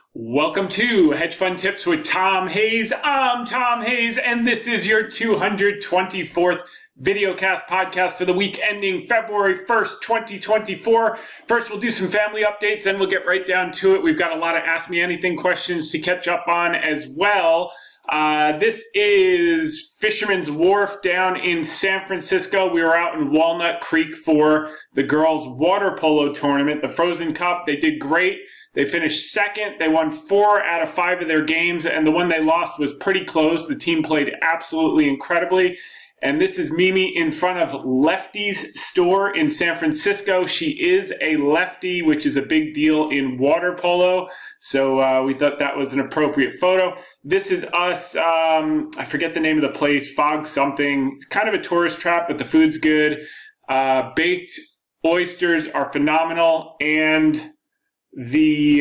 Welcome to Hedge Fund Tips with Tom Hayes. I'm Tom Hayes, and this is your 224th videocast podcast for the week ending February 1st, 2024. First, we'll do some family updates, then we'll get right down to it. We've got a lot of Ask Me Anything questions to catch up on as well. This is Fisherman's Wharf down in San Francisco. We were out in Walnut Creek for the girls' water polo tournament, the Frozen Cup. They did great. They finished second. They won 4 out of 5 of their games, and the one they lost was pretty close. The team played absolutely incredibly. And this is Mimi in front of Lefty's store in San Francisco. She is a lefty, which is a big deal in water polo. So we thought that was an appropriate photo. This is us. I forget the name of the place, Fog something. Kind of a tourist trap, but the food's good. Baked oysters are phenomenal. And the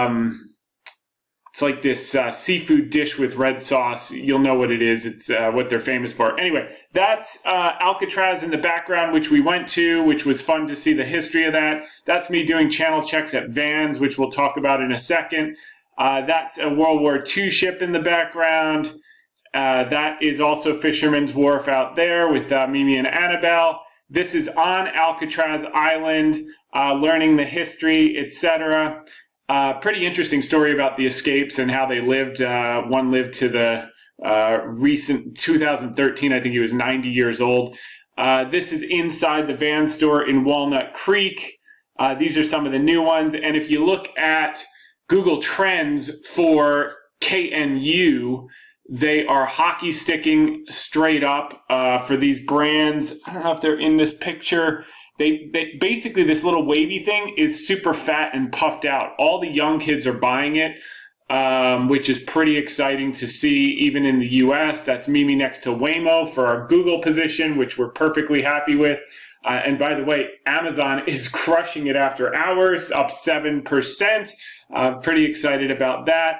it's like this seafood dish with red sauce. You'll know what it is. It's what they're famous for. Anyway, that's Alcatraz in the background, which we went to, which was fun to see the history of that. That's me doing channel checks at Vans, which we'll talk about in a second. That's a World War II ship in the background. That is also Fisherman's Wharf out there with Mimi and Annabelle. This is on Alcatraz Island, learning the history, etc. Pretty interesting story about the escapes and how they lived. One lived to the recent 2013. I think he was 90 years old. This is inside the Vans store in Walnut Creek. These are some of the new ones. And if you look at Google Trends for KNU, they are hockey sticking straight up for these brands. I don't know if they're in this picture. They basically, this little wavy thing is super fat and puffed out. All the young kids are buying it, which is pretty exciting to see even in the US. That's Mimi next to Waymo for our Google position, which we're perfectly happy with. And by the way, Amazon is crushing it after hours, up 7%. Pretty excited about that.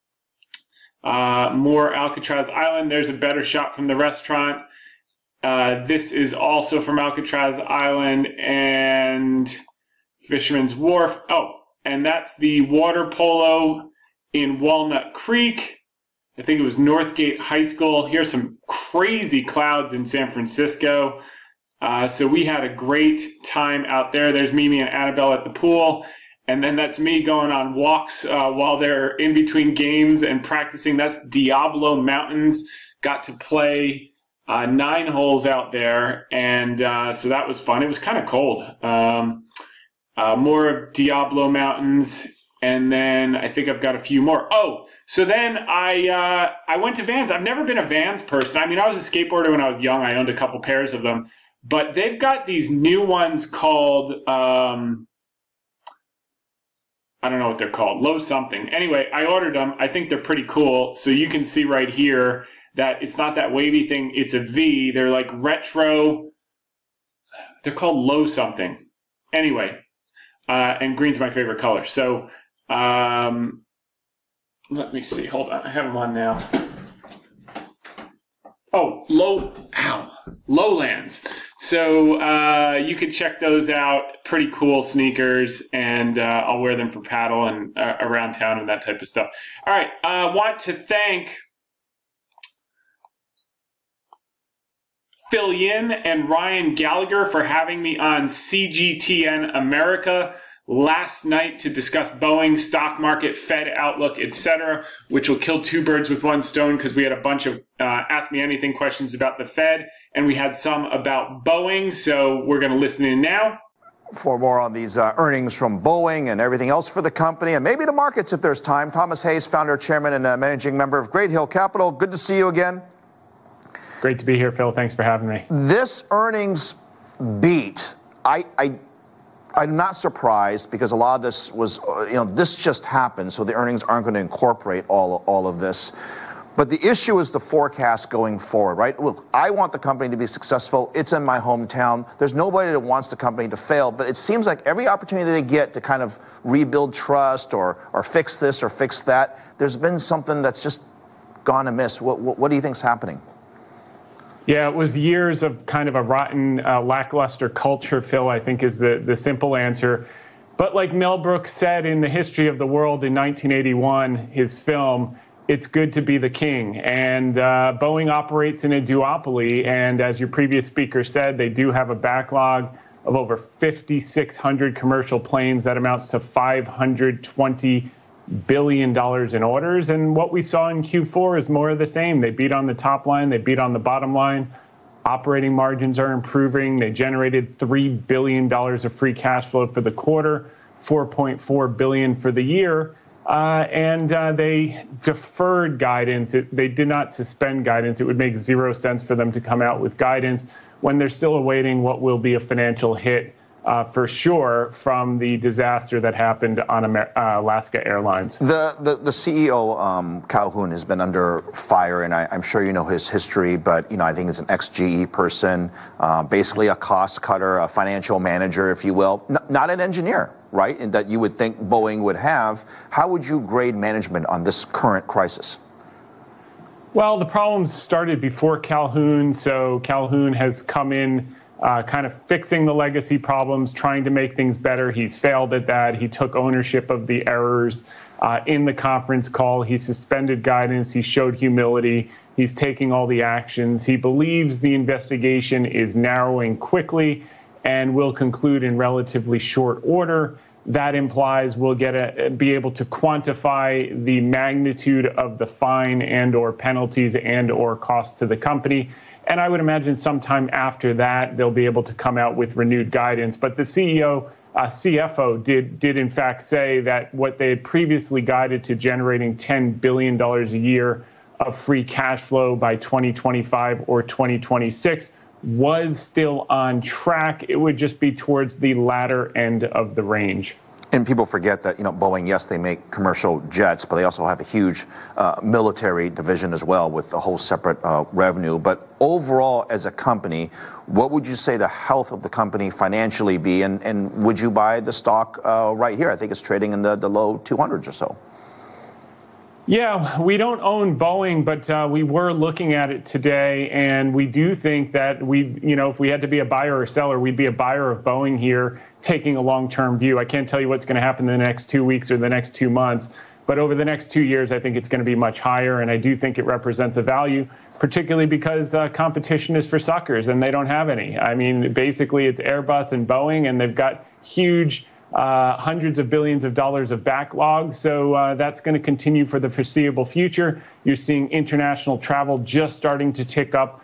More Alcatraz Island. There's a better shot from the restaurant. This is also from Alcatraz Island and Fisherman's Wharf. Oh, and that's the water polo in Walnut Creek. I think it was Northgate High School. Here's some crazy clouds in San Francisco. So we had a great time out there. There's Mimi and Annabelle at the pool. And then that's me going on walks while they're in between games and practicing. That's Diablo Mountains. Got to play 9 holes out there, and so that was fun. It was kind of cold. More of Diablo Mountains, and then I think I've got a few more. Oh, so then I went to Vans. I've never been a Vans person. I mean, I was a skateboarder when I was young. I owned a couple pairs of them. But they've got these new ones called... I don't know what they're called, Low something. Anyway, I ordered them. I think they're pretty cool. So you can see right here that it's not that wavy thing. It's a V. They're like retro. They're called Low something. Anyway, and green's my favorite color. So let me see. Hold on. I have them on now. Oh, Lowlands. So you can check those out. Pretty cool sneakers, and I'll wear them for paddle and around town and that type of stuff. All right, want to thank Phil Yin and Ryan Gallagher for having me on CGTN America last night to discuss Boeing, stock market, Fed outlook, etc., which will kill 2 birds with 1 stone because we had a bunch of Ask Me Anything questions about the Fed, and we had some about Boeing, so we're going to listen in now. For more on these earnings from Boeing and everything else for the company, and maybe the markets if there's time, Thomas Hayes, founder, chairman, and managing member of Great Hill Capital. Good to see you again. Great to be here, Phil. Thanks for having me. This earnings beat, I'm not surprised because a lot of this was, this just happened, so the earnings aren't going to incorporate all of this. But the issue is the forecast going forward, right? Look, I want the company to be successful. It's in my hometown. There's nobody that wants the company to fail, but it seems like every opportunity they get to kind of rebuild trust or fix this or fix that, there's been something that's just gone amiss. What do you think's happening? Yeah, it was years of kind of a rotten, lackluster culture, Phil, I think is the simple answer. But like Mel Brooks said in The History of the World in 1981, his film, it's good to be the king. And Boeing operates in a duopoly. And as your previous speaker said, they do have a backlog of over 5,600 commercial planes. That amounts to $520 billion in orders. And what we saw in Q4 is more of the same. They beat on the top line. They beat on the bottom line. Operating margins are improving. They generated $3 billion of free cash flow for the quarter, $4.4 billion for the year. And they deferred guidance. They did not suspend guidance. It would make zero sense for them to come out with guidance when they're still awaiting what will be a financial hit for sure from the disaster that happened on Alaska Airlines. The CEO, Calhoun, has been under fire, and I'm sure you know his history, but I think he's an ex-GE person, basically a cost cutter, a financial manager, if you will, not an engineer, right? And that you would think Boeing would have. How would you grade management on this current crisis? Well, the problems started before Calhoun, so Calhoun has come in kind of fixing the legacy problems, trying to make things better. He's failed at that. He took ownership of the errors in the conference call. He suspended guidance. He showed humility. He's taking all the actions. He believes the investigation is narrowing quickly and will conclude in relatively short order. That implies we'll be able to quantify the magnitude of the fine and or penalties and or costs to the company. And I would imagine sometime after that, they'll be able to come out with renewed guidance. But the CFO did in fact say that what they had previously guided to generating $10 billion a year of free cash flow by 2025 or 2026 was still on track. It would just be towards the latter end of the range. And people forget that, Boeing, yes, they make commercial jets, but they also have a huge military division as well with a whole separate revenue. But overall, as a company, what would you say the health of the company financially be? And would you buy the stock right here? I think it's trading in the low 200s or so. Yeah, we don't own Boeing, but we were looking at it today, and we do think that if we had to be a buyer or seller, we'd be a buyer of Boeing here, taking a long-term view. I can't tell you what's going to happen in the next 2 weeks or the next 2 months, but over the next 2 years, I think it's going to be much higher, and I do think it represents a value, particularly because competition is for suckers, and they don't have any. I mean, basically, it's Airbus and Boeing, and they've got huge hundreds of billions of dollars of backlog. So that's going to continue for the foreseeable future. You're seeing international travel just starting to tick up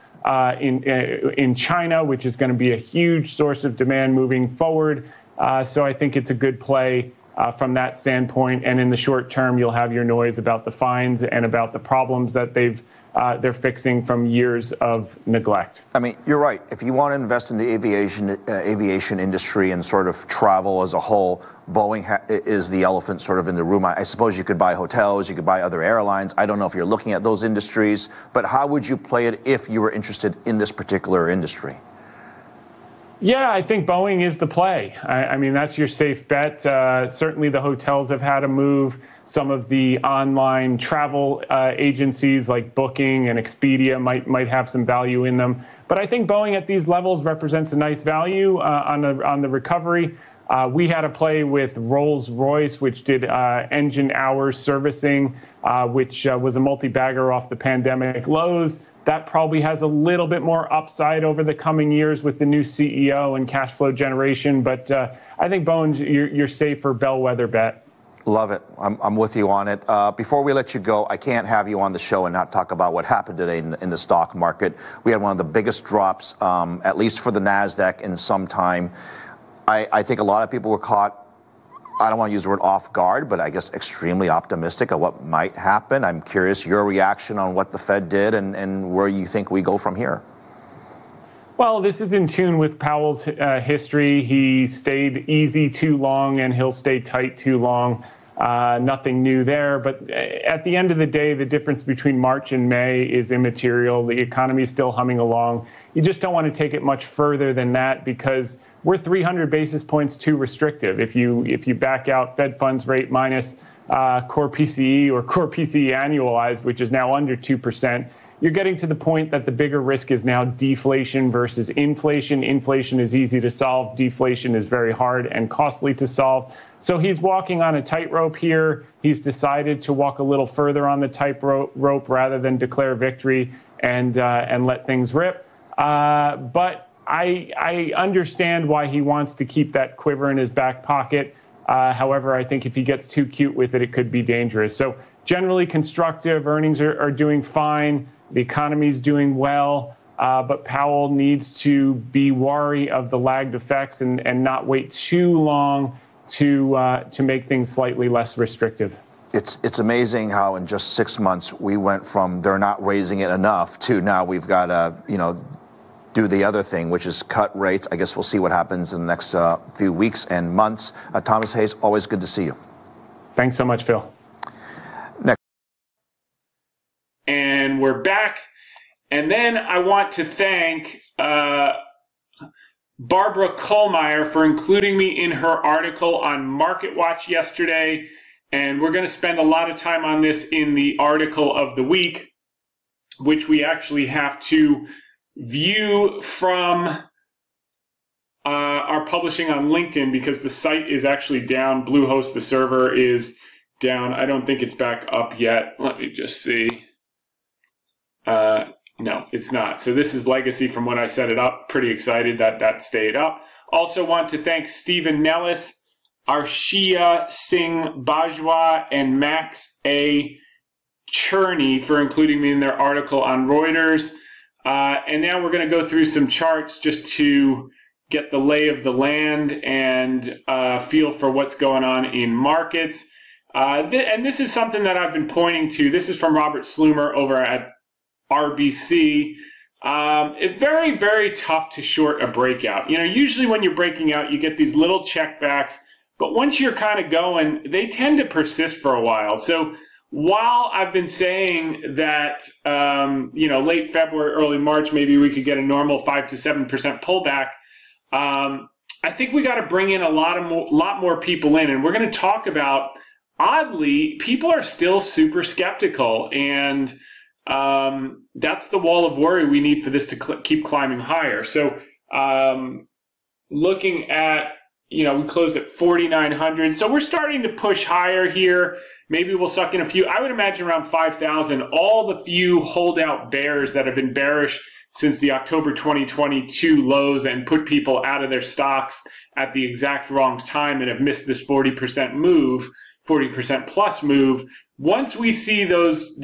in China, which is going to be a huge source of demand moving forward. So I think it's a good play from that standpoint. And in the short term, you'll have your noise about the fines and about the problems that they're fixing from years of neglect. I mean, you're right. If you want to invest in the aviation industry and sort of travel as a whole, Boeing is the elephant sort of in the room. I suppose you could buy hotels, you could buy other airlines. I don't know if you're looking at those industries, but how would you play it if you were interested in this particular industry? Yeah, I think Boeing is the play. I mean, that's your safe bet. Certainly the hotels have had a move. Some of the online travel agencies like Booking and Expedia might have some value in them. But I think Boeing at these levels represents a nice value on the recovery. We had a play with Rolls-Royce, which did engine hours servicing, which was a multi-bagger off the pandemic lows. That probably has a little bit more upside over the coming years with the new CEO and cash flow generation. But I think Boeing's your safer bellwether bet. Love it. I'm with you on it. Before we let you go, I can't have you on the show and not talk about what happened today in the stock market. We had one of the biggest drops, at least for the NASDAQ, in some time. I think a lot of people were caught, I don't want to use the word off guard, but I guess extremely optimistic of what might happen. I'm curious your reaction on what the Fed did and where you think we go from here. Well, this is in tune with Powell's history. He stayed easy too long, and he'll stay tight too long. Nothing new there. But at the end of the day, the difference between March and May is immaterial. The economy is still humming along. You just don't want to take it much further than that because we're 300 basis points too restrictive. If you back out Fed funds rate minus core PCE or core PCE annualized, which is now under 2%, you're getting to the point that the bigger risk is now deflation versus inflation. Inflation is easy to solve. Deflation is very hard and costly to solve. So he's walking on a tightrope here. He's decided to walk a little further on the tightrope rather than declare victory and let things rip. But I understand why he wants to keep that quiver in his back pocket. However, I think if he gets too cute with it, it could be dangerous. So generally constructive. Earnings are doing fine. The economy's doing well. But Powell needs to be wary of the lagged effects and not wait too long to make things slightly less restrictive. It's amazing how in just 6 months we went from they're not raising it enough to now we've got to do the other thing, which is cut rates. I guess we'll see what happens in the next few weeks and months. Thomas Hayes, always good to see you. Thanks so much, Phil. Next. And we're back. And then I want to thank Barbara Kohlmeyer for including me in her article on MarketWatch yesterday. And we're going to spend a lot of time on this in the article of the week, which we actually have to view from our publishing on LinkedIn because the site is actually down. Bluehost, the server, is down. I don't think it's back up yet. Let me just see. No, it's not. So this is legacy from when I set it up. Pretty excited that stayed up. Also want to thank Stephen Nellis, Arshia Singh Bajwa, and Max A. Cherney for including me in their article on Reuters. And now we're going to go through some charts just to get the lay of the land and feel for what's going on in markets. And this is something that I've been pointing to. This is from Robert Slumer over at RBC. It's very, very tough to short a breakout. Usually when you're breaking out, you get these little checkbacks, but once you're kind of going, they tend to persist for a while. So while I've been saying that, late February, early March, maybe we could get a normal 5 to 7% pullback, I think we got to bring in a lot more people in. And we're going to talk about, oddly, people are still super skeptical. And that's the wall of worry we need for this to keep climbing higher. So looking at, we closed at 4,900. So we're starting to push higher here. Maybe we'll suck in a few. I would imagine around 5,000. All the few holdout bears that have been bearish since the October 2022 lows and put people out of their stocks at the exact wrong time and have missed this 40% move, 40% plus move. Once we see those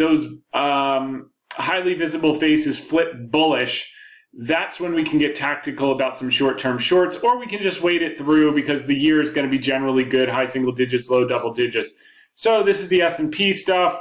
highly visible faces flip bullish, that's when we can get tactical about some short-term shorts, or we can just wait it through because the year is going to be generally good, high single digits, low double digits. So this is the S&P stuff.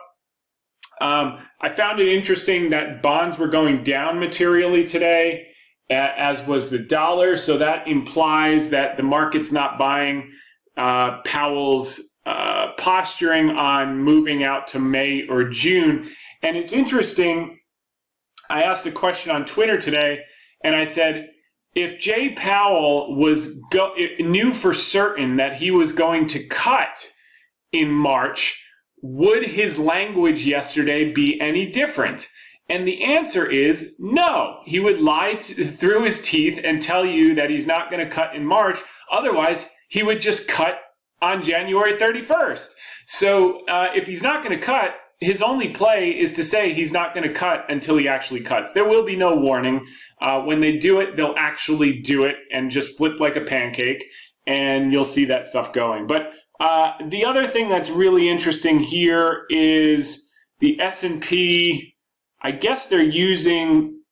I found it interesting that bonds were going down materially today, as was the dollar. So that implies that the market's not buying Powell's posturing on moving out to May or June. And it's interesting. I asked a question on Twitter today, and I said, if Jay Powell knew for certain that he was going to cut in March, would his language yesterday be any different? And the answer is no. He would lie through his teeth and tell you that he's not going to cut in March. Otherwise, he would just cut on January 31st. So if he's not going to cut, his only play is to say he's not going to cut until he actually cuts. There will be no warning. When they do it, they'll actually do it and just flip like a pancake, and you'll see that stuff going. But the other thing that's really interesting here is the S&P. I guess they're using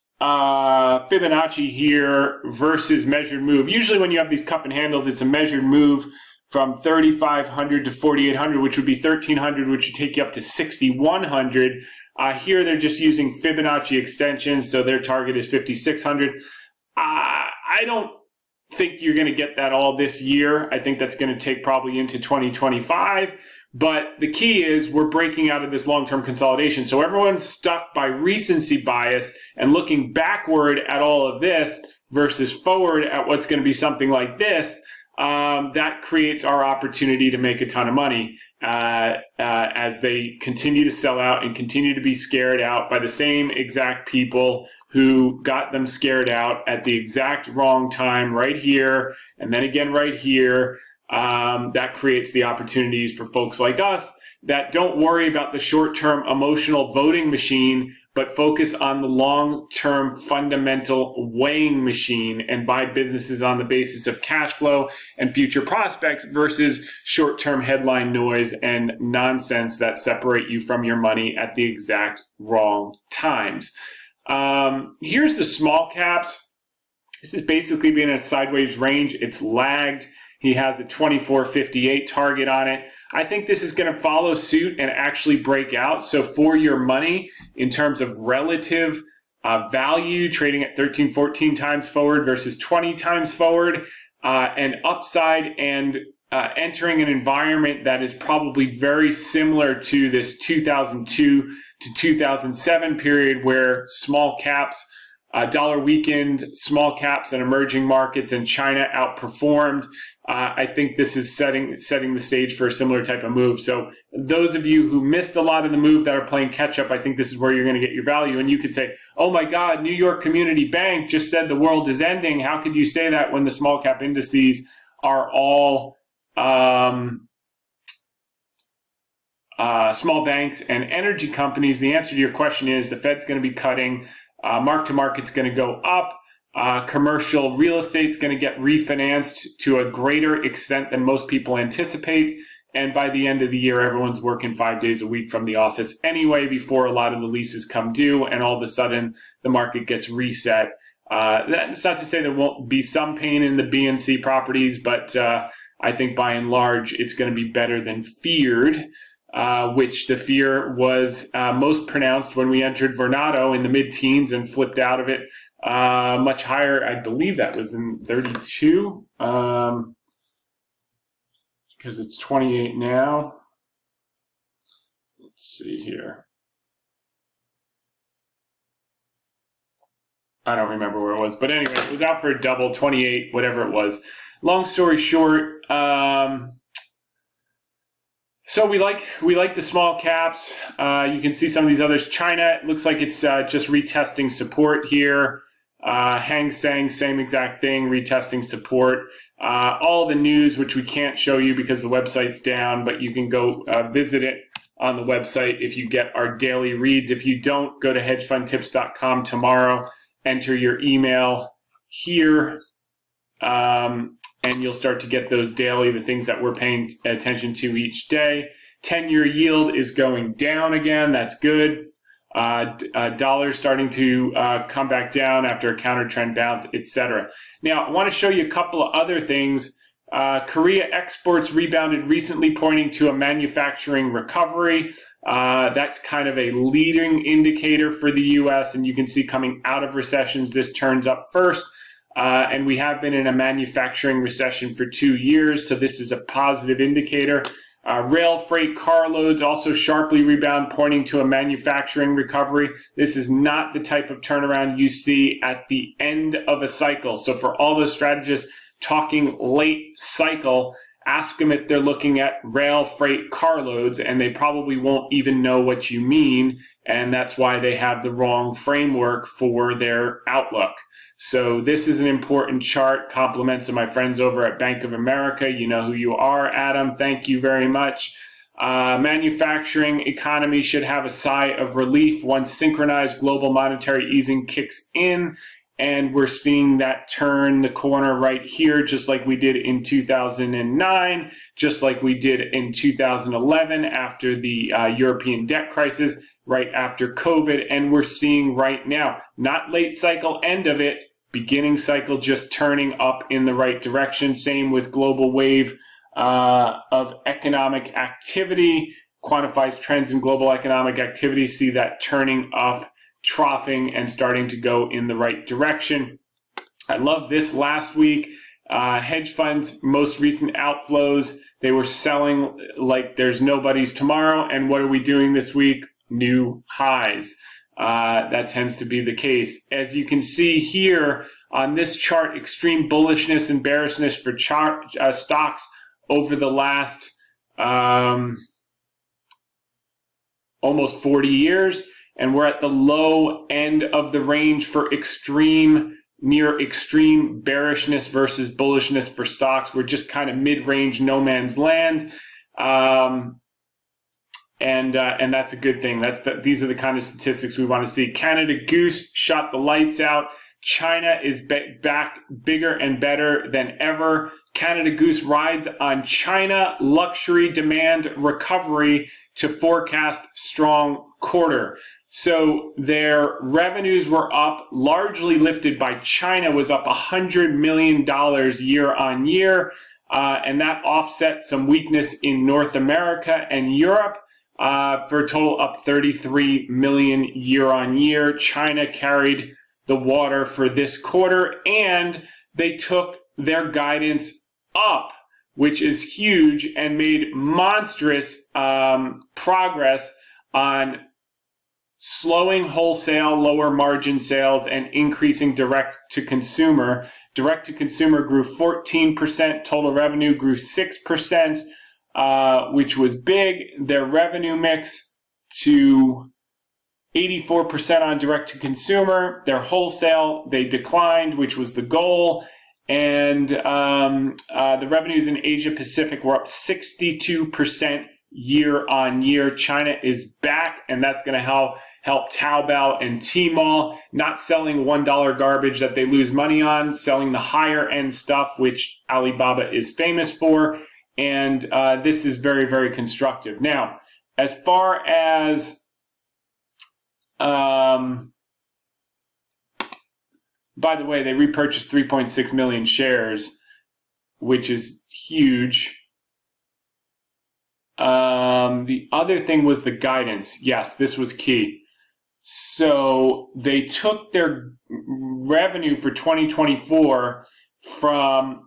Fibonacci here versus measured move. Usually when you have these cup and handles, it's a measured move from 3,500 to 4,800, which would be 1,300, which would take you up to 6,100. Here they're just using Fibonacci extensions, so their target is 5,600. I don't think you're going to get that all this year. I think that's going to take probably into 2025. But the key is we're breaking out of this long-term consolidation. So everyone's stuck by recency bias and looking backward at all of this versus forward at what's going to be something like this. that creates our opportunity to make a ton of money as they continue to sell out and continue to be scared out by the same exact people who got them scared out at the exact wrong time right here and then again right here. That creates the opportunities for folks like us that don't worry about the short-term emotional voting machine, but focus on the long-term fundamental weighing machine and buy businesses on the basis of cash flow and future prospects versus short-term headline noise and nonsense that separate you from your money at the exact wrong times. Here's the small caps. This is basically being in a sideways range. It's lagged. He has a 24.58 target on it. I think this is going to follow suit and actually break out. So for your money, in terms of relative value, trading at 13, 14 times forward versus 20 times forward, and upside and entering an environment that is probably very similar to this 2002 to 2007 period where small caps, dollar weakened, small caps and emerging markets and China outperformed. I think this is setting the stage for a similar type of move. So those of you who missed a lot of the move that are playing catch up, I think this is where you're going to get your value. And you could say, oh my God, New York Community Bank just said the world is ending. How could you say that when the small cap indices are all small banks and energy companies? The answer to your question is the Fed's going to be cutting. Mark to market's going to go up. Commercial real estate's going to get refinanced to a greater extent than most people anticipate. And by the end of the year, everyone's working 5 days a week from the office anyway before a lot of the leases come due. And all of a sudden, the market gets reset. That's not to say there won't be some pain in the B and C properties, but I think by and large, it's going to be better than feared. Which the fear was most pronounced when we entered Vornado in the mid-teens and flipped out of it much higher. I believe that was in 32 because it's 28 now. Let's see here. I don't remember where it was, but anyway, it was out for a double, 28, whatever it was. Long story short, so we like the small caps. You can see some of these others. China, it looks like it's just retesting support here. Hang Seng, same exact thing, retesting support. All the news, which we can't show you because the website's down, but you can go visit it on the website if you get our daily reads. If you don't, go to hedgefundtips.com tomorrow, enter your email here, and you'll start to get those daily, the things that we're paying attention to each day. 10-year yield is going down again. That's good. Dollar's starting to come back down after a counter trend bounce, etc. Now, I want to show you a couple of other things. Korea exports rebounded recently, pointing to a manufacturing recovery. That's kind of a leading indicator for the U.S., and you can see coming out of recessions, this turns up first. And we have been in a manufacturing recession for 2 years, so this is a positive indicator. Rail freight carloads also sharply rebound, pointing to a manufacturing recovery. This is not the type of turnaround you see at the end of a cycle. So for all those strategists talking late cycle, ask them if they're looking at rail freight carloads, and they probably won't even know what you mean. And that's why they have the wrong framework for their outlook. So this is an important chart. Compliments of my friends over at Bank of America. You know who you are, Adam. Thank you very much. Manufacturing economy should have a sigh of relief once synchronized global monetary easing kicks in. And we're seeing that turn the corner right here, just like we did in 2009, just like we did in 2011 after the European debt crisis, right after COVID. And we're seeing right now, not late cycle end of it, beginning cycle just turning up in the right direction. Same with global wave of economic activity, quantifies trends in global economic activity, see that turning up, troughing, and starting to go in the right direction. I love this last week. Hedge funds, most recent outflows, they were selling like there's nobody's tomorrow. And what are we doing this week? New highs. that tends to be the case. As you can see here on this chart, extreme bullishness and bearishness for stocks over the last almost 40 years. And we're at the low end of the range for near extreme bearishness versus bullishness for stocks. We're just kind of mid-range, no man's land. And that's a good thing. These are the kind of statistics we want to see. Canada Goose shot the lights out. China is back bigger and better than ever. Canada Goose rides on China luxury demand recovery to forecast strong quarter. So their revenues were up, largely lifted by China, was up $100 million year on year. And that offset some weakness in North America and Europe. For a total up 33 million year on year. China carried the water for this quarter, and they took their guidance up, which is huge, and made monstrous progress on slowing wholesale, lower margin sales, and increasing direct to consumer. Direct to consumer grew 14%, total revenue grew 6%. Which was big. Their revenue mix to 84% on direct to consumer. Their wholesale, they declined, which was the goal. And the revenues in Asia Pacific were up 62% year on year. China is back, and that's going to help Taobao and Tmall, not selling $1 garbage that they lose money on, selling the higher end stuff, which Alibaba is famous for. And this is very, very constructive. Now, as far as, by the way, they repurchased 3.6 million shares, which is huge. The other thing was the guidance. Yes, this was key. So they took their revenue for 2024 from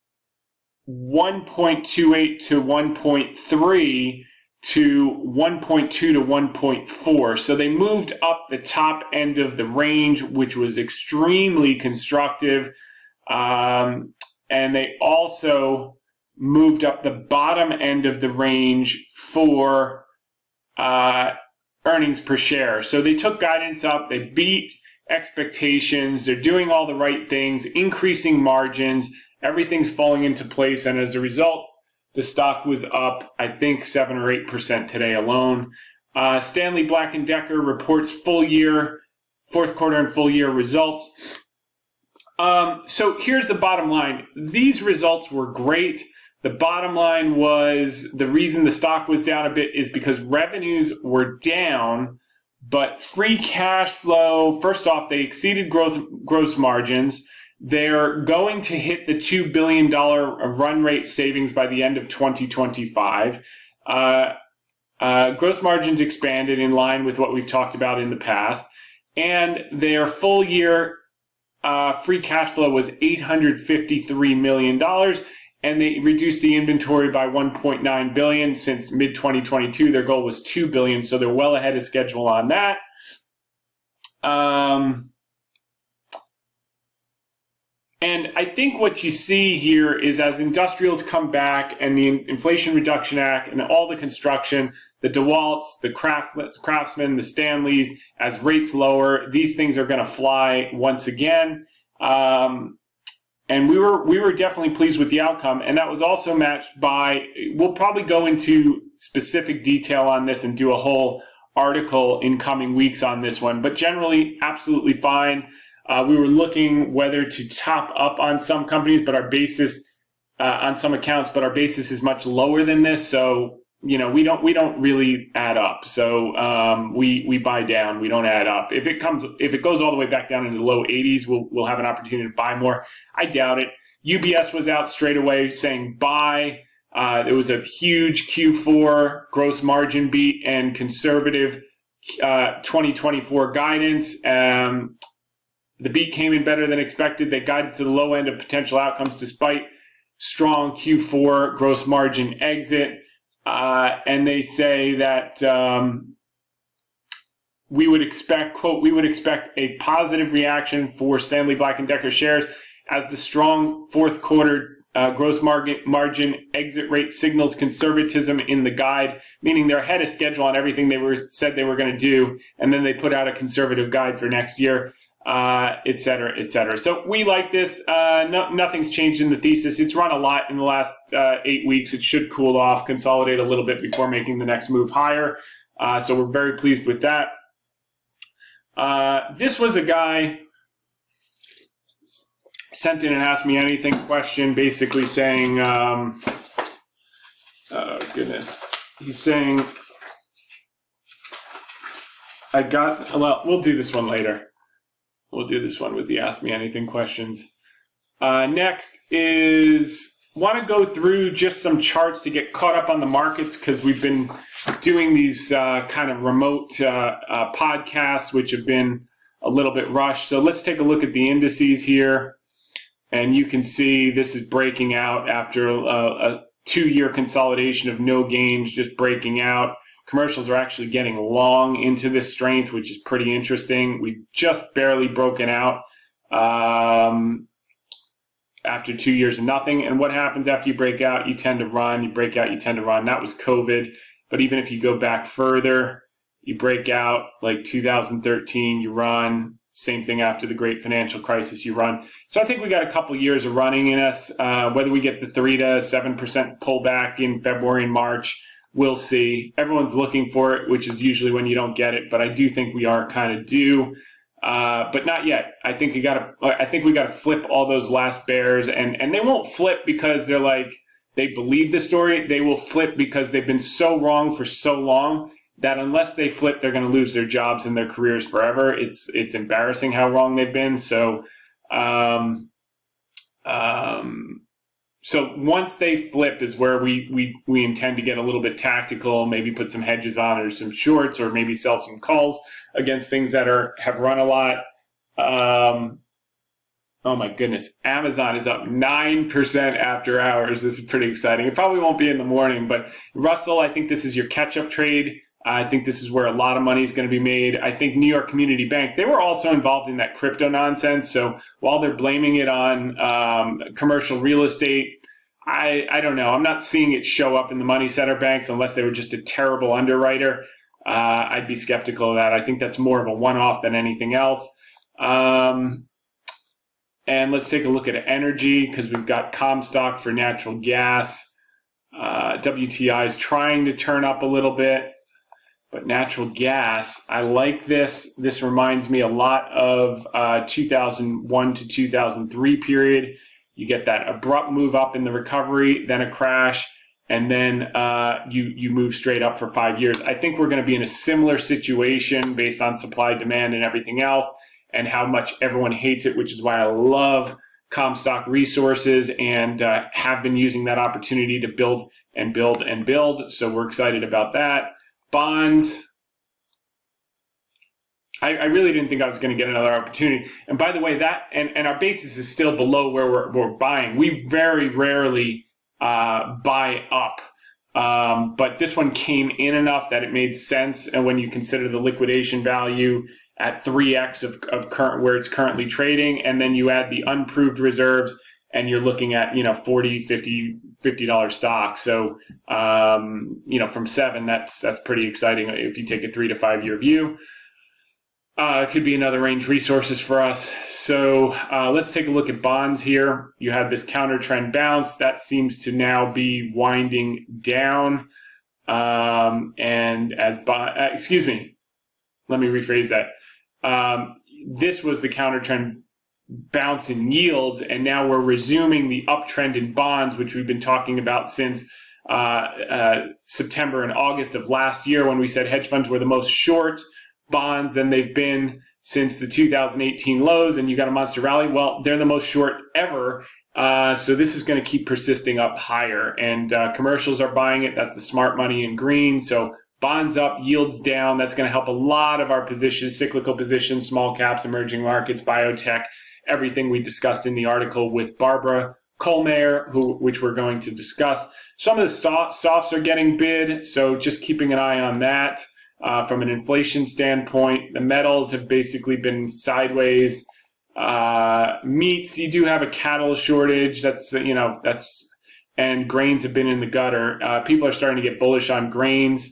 1.28 to 1.3 to 1.2 to 1.4. So they moved up the top end of the range, which was extremely constructive. And they also moved up the bottom end of the range for earnings per share. So they took guidance up. They beat expectations. They're doing all the right things, increasing margins. Everything's falling into place, and as a result, the stock was up, I think, 7 or 8% today alone. Stanley Black & Decker reports fourth quarter and full year results. So here's the bottom line. These results were great. The bottom line was the reason the stock was down a bit is because revenues were down, but free cash flow, first off, they exceeded gross margins. They're going to hit the $2 billion run rate savings by the end of 2025. Gross margins expanded in line with what we've talked about in the past. And their full year free cash flow was $853 million. And they reduced the inventory by $1.9 billion since mid-2022. Their goal was $2 billion, so they're well ahead of schedule on that. And I think what you see here is as industrials come back and the Inflation Reduction Act and all the construction, the DeWalt's, the Craftsman, the Stanleys, as rates lower, these things are going to fly once again. And we were definitely pleased with the outcome. And that was also matched by, we'll probably go into specific detail on this and do a whole article in coming weeks on this one, but generally absolutely fine. We were looking whether to top up on some companies, but our basis on some accounts, but our basis is much lower than this. So, we don't really add up. So we buy down. We don't add up. If it goes all the way back down into the low 80s, we'll have an opportunity to buy more. I doubt it. UBS was out straight away saying buy. There was a huge Q4 gross margin beat and conservative 2024 guidance. The beat came in better than expected. They guided to the low end of potential outcomes despite strong Q4 gross margin exit. And they say that we would expect, quote, we would expect a positive reaction for Stanley Black & Decker shares as the strong fourth quarter gross margin exit rate signals conservatism in the guide, meaning they're ahead of schedule on everything said they were going to do, and then they put out a conservative guide for next year, et cetera, et cetera. So we like this. Nothing's changed in the thesis. It's run a lot in the last 8 weeks. It should cool off, consolidate a little bit before making the next move higher. So we're very pleased with that. This was a guy sent in and asked me anything question, basically saying, oh goodness, he's saying, we'll do this one later. We'll do this one with the ask me anything questions. Next is, want to go through just some charts to get caught up on the markets, because we've been doing these kind of remote podcasts, which have been a little bit rushed. So let's take a look at the indices here. And you can see this is breaking out after a 2-year consolidation of no gains, just breaking out. Commercials are actually getting long into this strength, which is pretty interesting. We've just barely broken out after 2 years of nothing. And what happens after you break out? You tend to run. You break out, you tend to run. That was COVID. But even if you go back further, you break out like 2013, you run. Same thing after the great financial crisis, you run. So I think we got a couple years of running in us. Whether we get the 3 to 7% pullback in February and March, we'll see. Everyone's looking for it, which is usually when you don't get it. But I do think we are kind of due, but not yet. I think we got to flip all those last bears, and they won't flip because they're like they believe the story. They will flip because they've been so wrong for so long that unless they flip, they're going to lose their jobs and their careers forever. It's embarrassing how wrong they've been. So, so once they flip is where we intend to get a little bit tactical, maybe put some hedges on or some shorts, or maybe sell some calls against things that have run a lot. Oh my goodness. Amazon is up 9% after hours. This is pretty exciting. It probably won't be in the morning, but Russell, I think this is your catch-up trade. I think this is where a lot of money is going to be made. I think New York Community Bank, they were also involved in that crypto nonsense. So while they're blaming it on commercial real estate, I don't know. I'm not seeing it show up in the money center banks unless they were just a terrible underwriter. I'd be skeptical of that. I think that's more of a one-off than anything else. And let's take a look at energy, because we've got Comstock for natural gas. WTI is trying to turn up a little bit. But natural gas, I like this. This reminds me a lot of 2001 to 2003 period. You get that abrupt move up in the recovery, then a crash, and then you move straight up for 5 years. I think we're going to be in a similar situation based on supply, demand, and everything else, and how much everyone hates it, which is why I love Comstock Resources and have been using that opportunity to build and build and build. So we're excited about that. Bonds, I really didn't think I was going to get another opportunity. And by the way, that and our basis is still below where we're buying. We very rarely buy up. But this one came in enough that it made sense. And when you consider the liquidation value at 3x of current where it's currently trading, and then you add the unproved reserves, and you're looking at, $40, $50 stock. So, from 7, that's pretty exciting if you take a 3 to 5 year view. It could be another range resources for us. So let's take a look at bonds here. You have this counter trend bounce that seems to now be winding down. And as excuse me, let me rephrase that. This was the counter trend bounce in yields, and now we're resuming the uptrend in bonds, which we've been talking about since September and August of last year, when we said hedge funds were the most short bonds than they've been since the 2018 lows, and you got a monster rally. Well, they're the most short ever. So this is going to keep persisting up higher, and commercials are buying it. That's the smart money in green. So bonds up, yields down. That's going to help a lot of our positions, cyclical positions, small caps, emerging markets, biotech, everything we discussed in the article with Barbara Kohlmeier, which we're going to discuss. Some of the softs are getting bid, so just keeping an eye on that. from an inflation standpoint. The metals have basically been sideways. Meats, you do have a cattle shortage. And grains have been in the gutter. People are starting to get bullish on grains.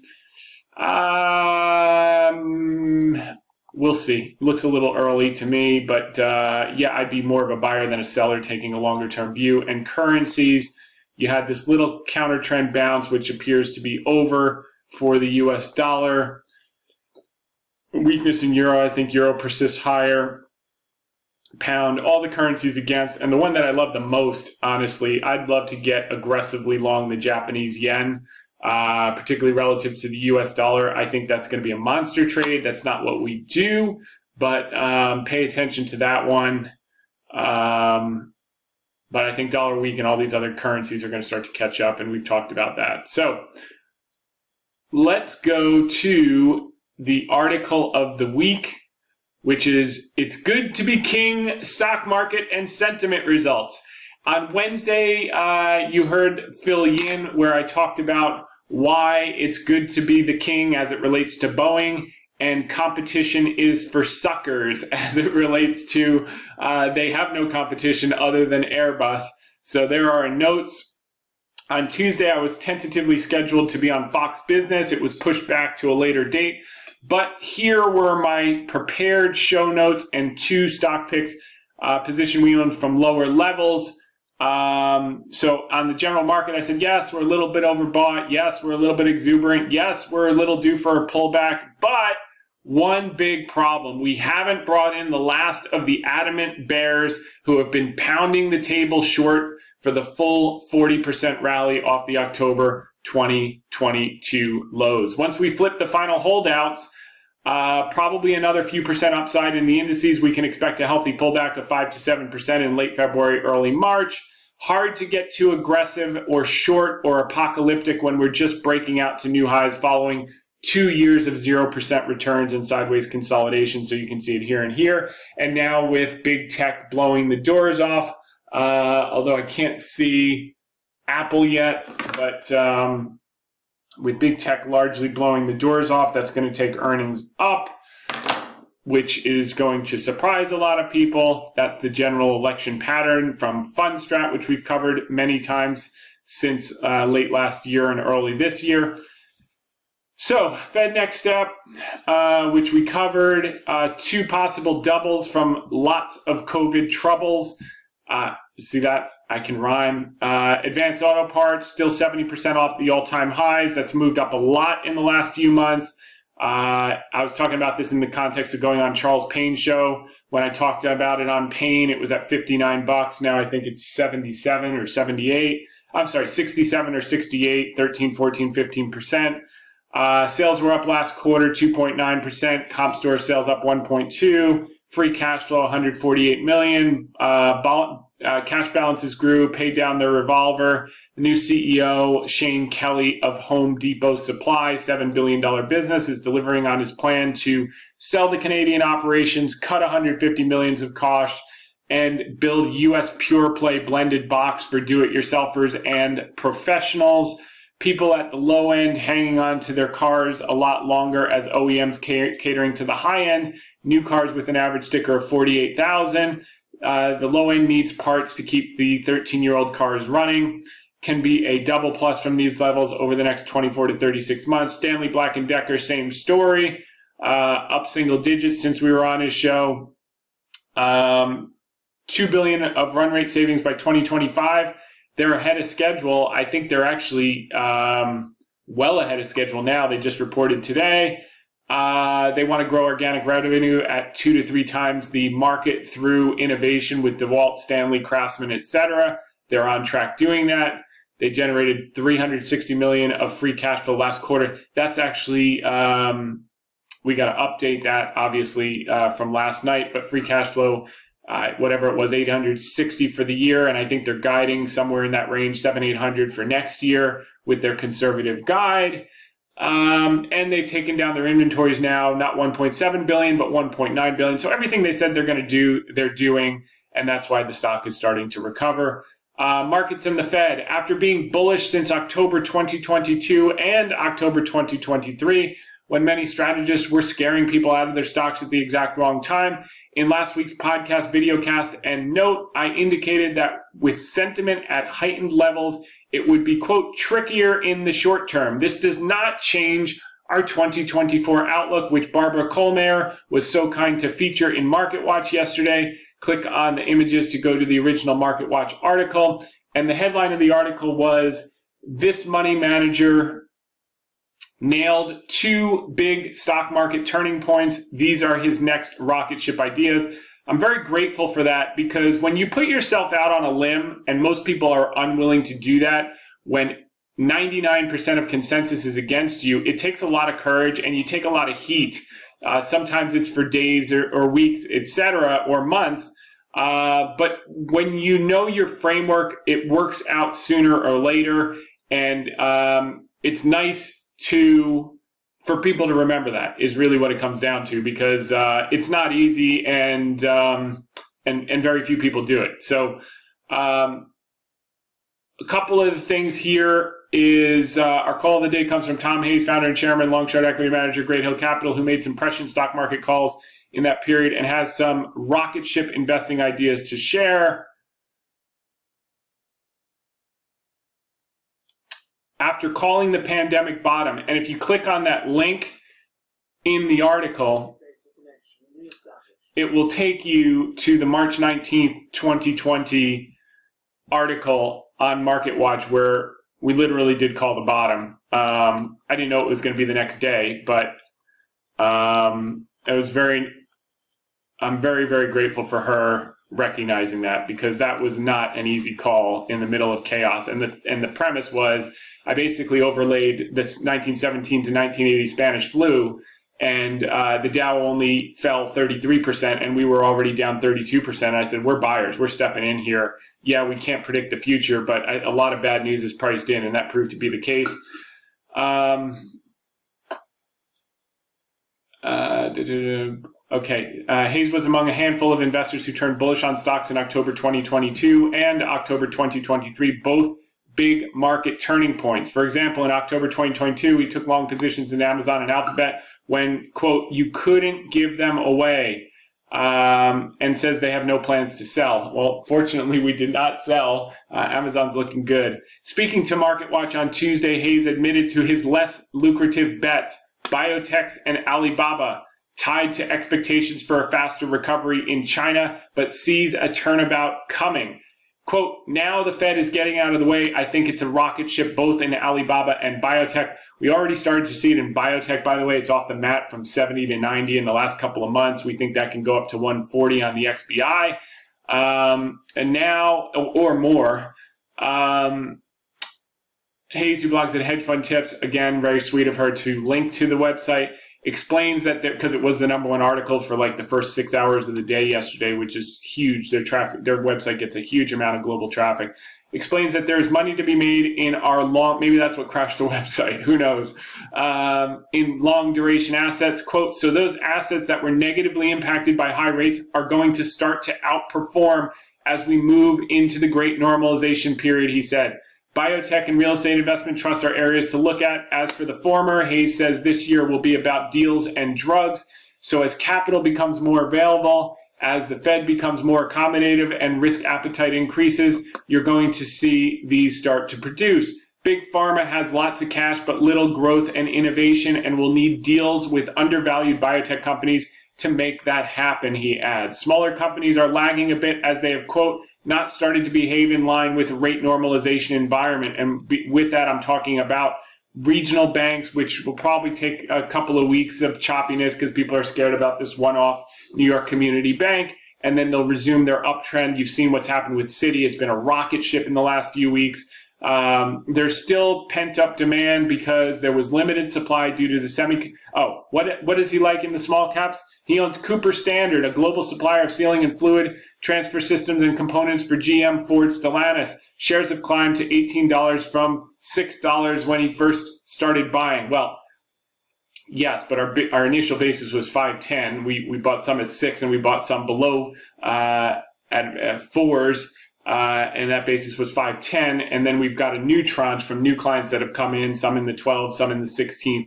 We'll see. Looks a little early to me, but I'd be more of a buyer than a seller, taking a longer term view. And currencies, you had this little counter trend bounce, which appears to be over for the US dollar. Weakness in euro, I think euro persists higher. Pound, all the currencies against, and the one that I love the most, honestly, I'd love to get aggressively long the Japanese yen, particularly relative to the US dollar. I think that's going to be a monster trade. That's not what we do, but pay attention to that one. But I think dollar weak and all these other currencies are going to start to catch up, and we've talked about that. So let's go to the article of the week, which is "It's Good to Be King, Stock Market and Sentiment Results." On Wednesday, you heard Phil Yin, where I talked about why it's good to be the king as it relates to Boeing, and competition is for suckers as it relates to they have no competition other than Airbus. So there are notes. On Tuesday, I was tentatively scheduled to be on Fox Business. It was pushed back to a later date. But here were my prepared show notes and 2 stock picks, position we owned from lower levels. So on the general market, I said, yes, we're a little bit overbought. Yes, we're a little bit exuberant. Yes, we're a little due for a pullback. But one big problem, we haven't brought in the last of the adamant bears who have been pounding the table short for the full 40% rally off the October 2022 lows. Once we flip the final holdouts, probably another few percent upside in the indices. We can expect a healthy pullback of 5 to 7% in late February, early March. Hard to get too aggressive or short or apocalyptic when we're just breaking out to new highs following 2 years of 0% returns and sideways consolidation. So you can see it here and here. And now with big tech blowing the doors off, although I can't see Apple yet, but with big tech largely blowing the doors off, that's going to take earnings up, which is going to surprise a lot of people. That's the general election pattern from Fundstrat, which we've covered many times since late last year and early this year. So Fed next step, which we covered, 2 possible doubles from lots of COVID troubles. See that? I can rhyme. Advanced Auto Parts, still 70% off the all-time highs. That's moved up a lot in the last few months. I was talking about this in the context of going on Charles Payne show. When I talked about it on Payne, it was at $59. Now I think it's 77 or 78. I'm sorry, 67 or 68, 13, 14, 15%. Sales were up last quarter, 2.9%. Comp store sales up 1.2%. Free cash flow, $148 million. Cash balances grew, paid down their revolver. The new CEO, Shane Kelly of Home Depot Supply, $7 billion business, is delivering on his plan to sell the Canadian operations, cut $150 million of cost, and build U.S. pure play blended box for do-it-yourselfers and professionals. People at the low end hanging on to their cars a lot longer as OEMs catering to the high end. New cars with an average sticker of 48,000. The low end needs parts to keep the 13-year-old cars running. Can be a double plus from these levels over the next 24 to 36 months. Stanley Black & Decker, same story. Up single digits since we were on his show. $2 billion of run rate savings by 2025. They're ahead of schedule. I think they're actually well ahead of schedule now. They just reported today. They want to grow organic revenue at 2 to 3 times the market through innovation with DeWalt, Stanley, Craftsman, etc. They're on track doing that. They generated $360 million of free cash flow last quarter. That's actually, we got to update that obviously from last night, but free cash flow, whatever it was, 860 for the year. And I think they're guiding somewhere in that range, 700-800 for next year with their conservative guide. And they've taken down their inventories now, not 1.7 billion, but 1.9 billion. So everything they said they're going to do, they're doing. And that's why the stock is starting to recover. Markets and the Fed, after being bullish since October 2022 and October 2023, when many strategists were scaring people out of their stocks at the exact wrong time. In last week's podcast, videocast, and note, I indicated that with sentiment at heightened levels, it would be, quote, trickier in the short term. This does not change our 2024 outlook, which Barbara Kohlmeier was so kind to feature in MarketWatch yesterday. Click on the images to go to the original MarketWatch article. And the headline of the article was, "This money manager nailed 2 big stock market turning points. These are his next rocket ship ideas." I'm very grateful for that, because when you put yourself out on a limb, and most people are unwilling to do that, when 99% of consensus is against you, it takes a lot of courage and you take a lot of heat. Sometimes it's for days or weeks, etc., or months. But when you know your framework, it works out sooner or later. And it's nice for people to remember that, is really what it comes down to, because it's not easy, and very few people do it. So a couple of the things here is our call of the day comes from Tom Hayes, founder and chairman, long-short equity manager, Great Hill Capital, who made some prescient stock market calls in that period and has some rocket ship investing ideas to share. After calling the pandemic bottom, and if you click on that link in the article, it will take you to the March 19th, 2020 article on MarketWatch, where we literally did call the bottom. I didn't know it was going to be the next day, but I'm very, very grateful for her recognizing that, because that was not an easy call in the middle of chaos. And the premise was, I basically overlaid this 1917 to 1980 Spanish flu, and the Dow only fell 33%, and we were already down 32%. I said, we're buyers, we're stepping in here. Yeah, we can't predict the future, but a lot of bad news is priced in, and that proved to be the case. Hayes was among a handful of investors who turned bullish on stocks in October 2022 and October 2023, both big market turning points. For example, in October 2022, we took long positions in Amazon and Alphabet when, quote, you couldn't give them away, and says they have no plans to sell. Well, fortunately, we did not sell. Amazon's looking good. Speaking to MarketWatch on Tuesday, Hayes admitted to his less lucrative bets, biotechs and Alibaba, tied to expectations for a faster recovery in China, but sees a turnabout coming. Quote, now the Fed is getting out of the way. I think it's a rocket ship both in Alibaba and biotech. We already started to see it in biotech, by the way. It's off the mat from 70 to 90 in the last couple of months. We think that can go up to 140 on the XBI. And now, or more. Hayes, who blogs at Hedge Fund Tips, again, very sweet of her to link to the website, explains that because it was the #1 article for like the first 6 hours of the day yesterday, which is huge. Their website gets a huge amount of global traffic. Explains that there's money to be made in our long, maybe that's what crashed the website, who knows, in long duration assets. Quote, so those assets that were negatively impacted by high rates are going to start to outperform as we move into the great normalization period, he said. Biotech and real estate investment trusts are areas to look at. As for the former, Hayes says this year will be about deals and drugs. So as capital becomes more available, as the Fed becomes more accommodative and risk appetite increases, you're going to see these start to produce. Big Pharma has lots of cash, but little growth and innovation, and will need deals with undervalued biotech companies to make that happen, he adds. Smaller companies are lagging a bit as they have, quote, not started to behave in line with rate normalization environment. And with that, I'm talking about regional banks, which will probably take a couple of weeks of choppiness because people are scared about this one-off New York Community Bank, and then they'll resume their uptrend. You've seen what's happened with Citi. It's been a rocket ship in the last few weeks. There's still pent-up demand because there was limited supply due to the what is he like in the small caps? He owns Cooper Standard, a global supplier of sealing and fluid transfer systems and components for GM, Ford, Stellantis. Shares have climbed to $18 from $6 when he first started buying. Well, yes, but our initial basis was $5.10. We bought some at $6, and we bought some below at $4s. And that basis was $5.10. And then we've got a new tranche from new clients that have come in, some in the 12, some in the 16th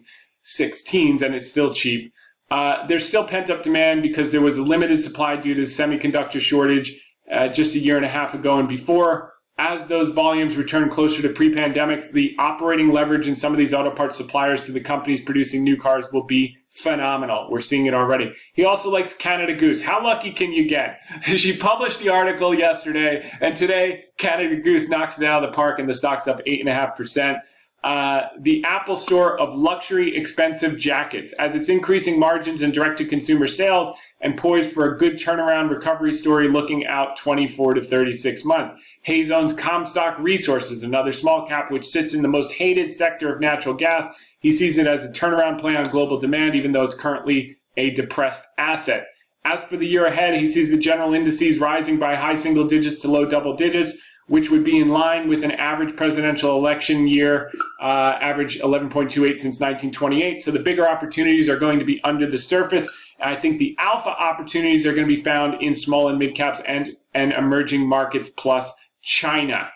16s, and it's still cheap. There's still pent-up demand because there was a limited supply due to the semiconductor shortage just a year and a half ago and before. As those volumes return closer to pre-pandemic, the operating leverage in some of these auto parts suppliers to the companies producing new cars will be phenomenal. We're seeing it already. He also likes Canada Goose. How lucky can you get? She published the article yesterday, and today Canada Goose knocks it out of the park, and the stock's up 8.5%. The Apple Store of luxury expensive jackets, as it's increasing margins and direct-to-consumer sales and poised for a good turnaround recovery story looking out 24 to 36 months. Hayes owns Comstock Resources, another small cap which sits in the most hated sector of natural gas. He sees it as a turnaround play on global demand, even though it's currently a depressed asset. As for the year ahead, he sees the general indices rising by high single digits to low double digits, which would be in line with an average presidential election year, average 11.28 since 1928. So the bigger opportunities are going to be under the surface. And I think the alpha opportunities are going to be found in small and mid caps and emerging markets plus China.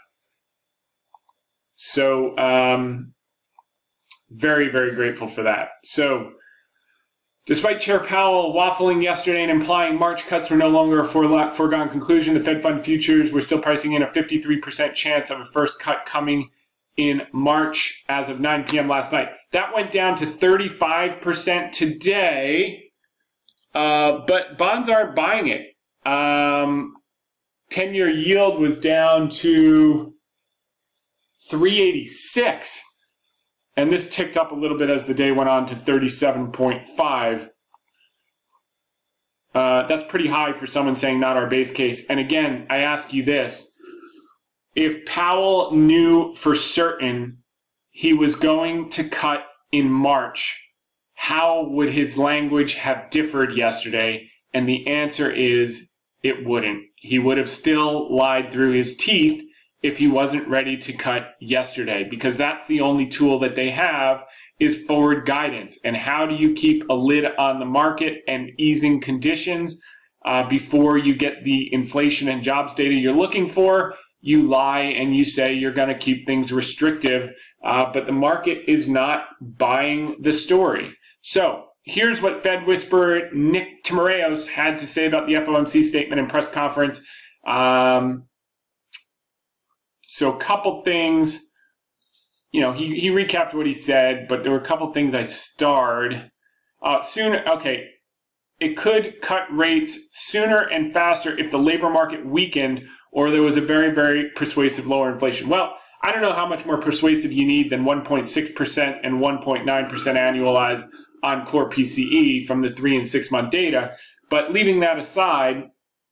So very, very grateful for that. So despite Chair Powell waffling yesterday and implying March cuts were no longer a foregone conclusion, the Fed Fund futures were still pricing in a 53% chance of a first cut coming in March as of 9 p.m. last night. That went down to 35% today, but bonds aren't buying it. 10-year yield was down to 386. And this ticked up a little bit as the day went on to 37.5. That's pretty high for someone saying not our base case. And again, I ask you this. If Powell knew for certain he was going to cut in March, how would his language have differed yesterday? And the answer is it wouldn't. He would have still lied through his teeth if he wasn't ready to cut yesterday, because that's the only tool that they have is forward guidance. And how do you keep a lid on the market and easing conditions before you get the inflation and jobs data you're looking for? You lie and you say you're going to keep things restrictive, but the market is not buying the story. So here's what Fed whisperer Nick Timiraos had to say about the FOMC statement and press conference. So a couple things, he recapped what he said, but there were a couple things I starred. It could cut rates sooner and faster if the labor market weakened or there was a very, very persuasive lower inflation. Well, I don't know how much more persuasive you need than 1.6% and 1.9% annualized on core PCE from the 3 and 6 month data. But leaving that aside,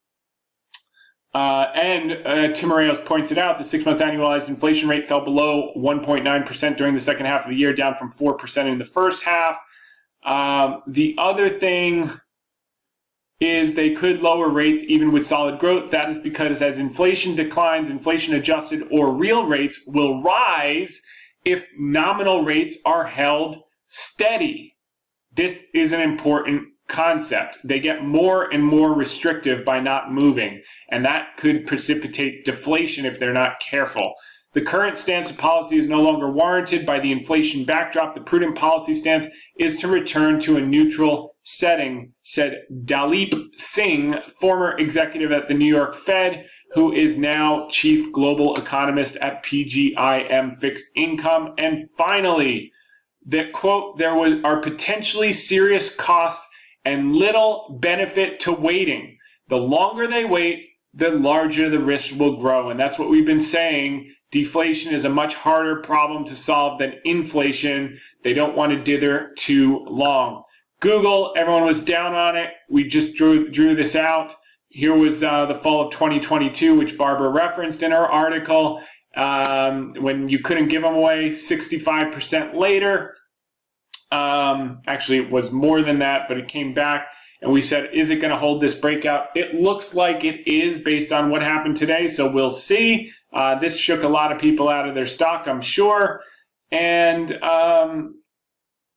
Timiraos pointed out the 6 months annualized inflation rate fell below 1.9% during the second half of the year, down from 4% in the first half. The other thing is they could lower rates even with solid growth. That is because as inflation declines, inflation adjusted or real rates will rise if nominal rates are held steady. This is an important concept. They get more and more restrictive by not moving, and that could precipitate deflation if they're not careful. The current stance of policy is no longer warranted by the inflation backdrop. The prudent policy stance is to return to a neutral setting, said Dalip Singh, former executive at the New York Fed, who is now chief global economist at PGIM Fixed Income. And finally, that quote, there are potentially serious costs and little benefit to waiting. The longer they wait, the larger the risk will grow. And that's what we've been saying. Deflation is a much harder problem to solve than inflation. They don't want to dither too long. Google, everyone was down on it. We just drew this out. Here was the fall of 2022, which Barbara referenced in her article. When you couldn't give them away 65% later. Actually, it was more than that, but it came back. And we said, is it going to hold this breakout? It looks like it is based on what happened today. So we'll see. This shook a lot of people out of their stock, I'm sure. And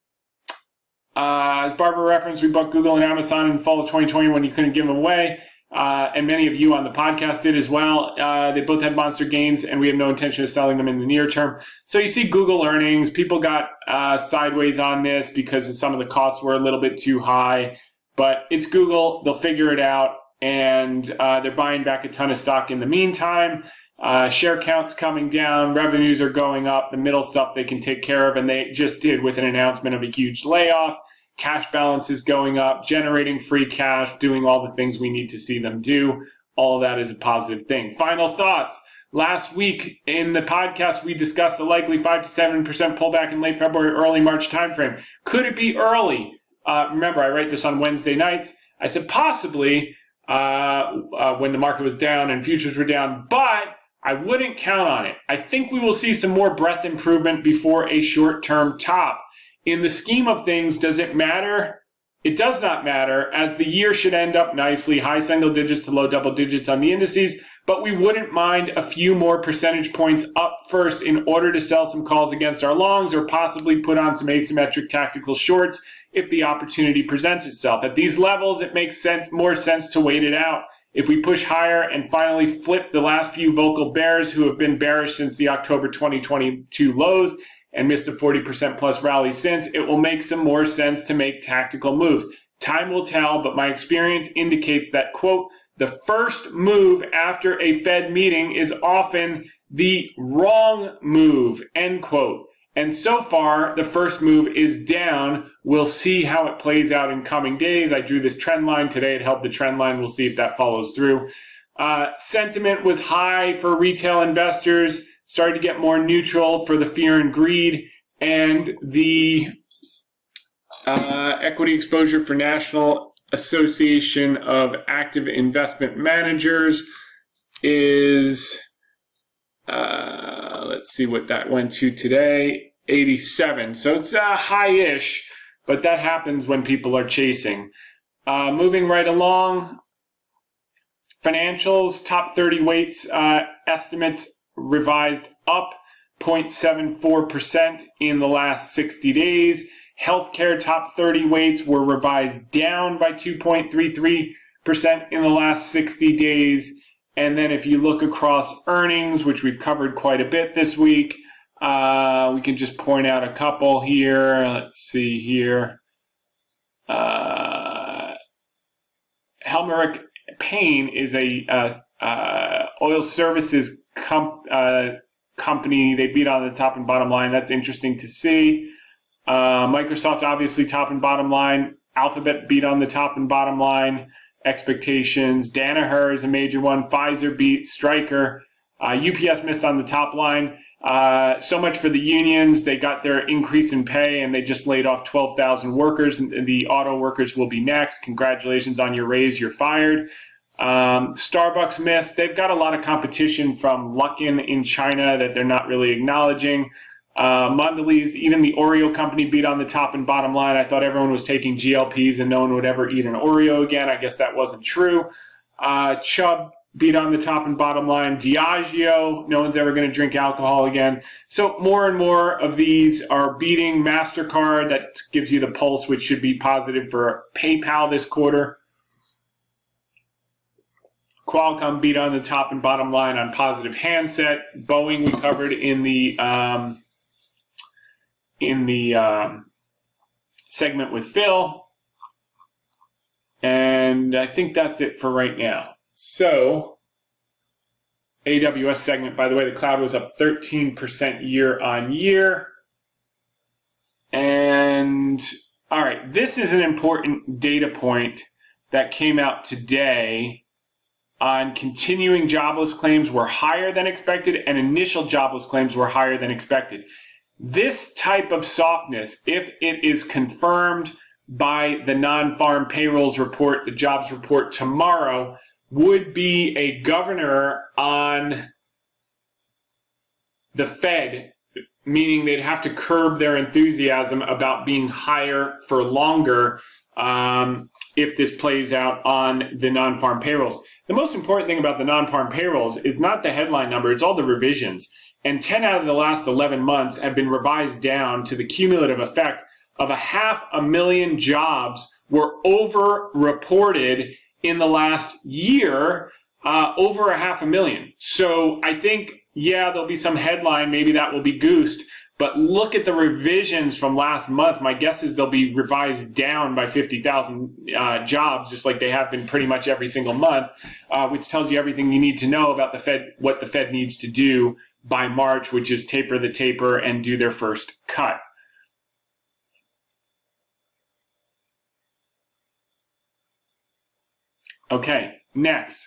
as Barbara referenced, we bought Google and Amazon in the fall of 2020 when you couldn't give them away. and many of you on the podcast did as well. They both had monster gains, and we have no intention of selling them in the near term. So you see Google earnings. People got sideways on this because some of the costs were a little bit too high. But it's Google. They'll figure it out, and they're buying back a ton of stock in the meantime. Share count's coming down. Revenues are going up. The middle stuff they can take care of, and they just did with an announcement of a huge layoff. Cash balance is going up, generating free cash, doing all the things we need to see them do. All of that is a positive thing. Final thoughts. Last week in the podcast, we discussed a likely 5 to 7% pullback in late February, early March timeframe. Could it be early? Remember, I write this on Wednesday nights. I said possibly when the market was down and futures were down, but I wouldn't count on it. I think we will see some more breadth improvement before a short-term top. In the scheme of things, does it matter? It does not matter, as the year should end up nicely, high single digits to low double digits on the indices, but we wouldn't mind a few more percentage points up first in order to sell some calls against our longs or possibly put on some asymmetric tactical shorts if the opportunity presents itself. At these levels, it makes more sense to wait it out. If we push higher and finally flip the last few vocal bears who have been bearish since the October 2022 lows, and missed a 40% plus rally since, it will make some more sense to make tactical moves. Time will tell, but my experience indicates that, quote, the first move after a Fed meeting is often the wrong move, end quote. And so far, the first move is down. We'll see how it plays out in coming days. I drew this trend line today. It held the trend line. We'll see if that follows through. Sentiment was high for retail investors. Started to get more neutral for the fear and greed, and the equity exposure for National Association of Active Investment Managers is, let's see what that went to today, 87. So it's high-ish, but that happens when people are chasing. Moving right along, financials, top 30 weights estimates revised up 0.74% in the last 60 days. Healthcare top 30 weights were revised down by 2.33% in the last 60 days. And then if you look across earnings, which we've covered quite a bit this week, we can just point out a couple here. Let's see here. Helmerich Payne is a oil services company. They beat on the top and bottom line. That's interesting to see. Microsoft, obviously, top and bottom line. Alphabet beat on the top and bottom line expectations. Danaher is a major one. Pfizer beat. Stryker. UPS missed on the top line. So much for the unions. They got their increase in pay, and they just laid off 12,000 workers. And the auto workers will be next. Congratulations on your raise. You're fired. Starbucks missed. They've got a lot of competition from Luckin in China that they're not really acknowledging. Mondelez, even the Oreo company beat on the top and bottom line. I thought everyone was taking GLPs and no one would ever eat an Oreo again. I guess that wasn't true. Chubb beat on the top and bottom line. Diageo, no one's ever going to drink alcohol again. So more and more of these are beating. MasterCard, that gives you the pulse, which should be positive for PayPal this quarter. Qualcomm beat on the top and bottom line on positive handset. Boeing we covered in the segment with Phil. And I think that's it for right now. So, AWS segment, by the way, the cloud was up 13% year on year. And, all right, this is an important data point that came out today on continuing jobless claims were higher than expected and initial jobless claims were higher than expected. This type of softness, if it is confirmed by the non-farm payrolls report, the jobs report tomorrow, would be a governor on the Fed, meaning they'd have to curb their enthusiasm about being higher for longer if this plays out on the non-farm payrolls. The most important thing about the non-farm payrolls is not the headline number, it's all the revisions. And 10 out of the last 11 months have been revised down to the cumulative effect of 500,000 jobs were over-reported in the last year, over 500,000. So I think, yeah, there'll be some headline. Maybe that will be goosed. But look at the revisions from last month. My guess is they'll be revised down by 50,000 jobs, just like they have been pretty much every single month, which tells you everything you need to know about the Fed, what the Fed needs to do by March, which is taper the taper and do their first cut. Okay, next.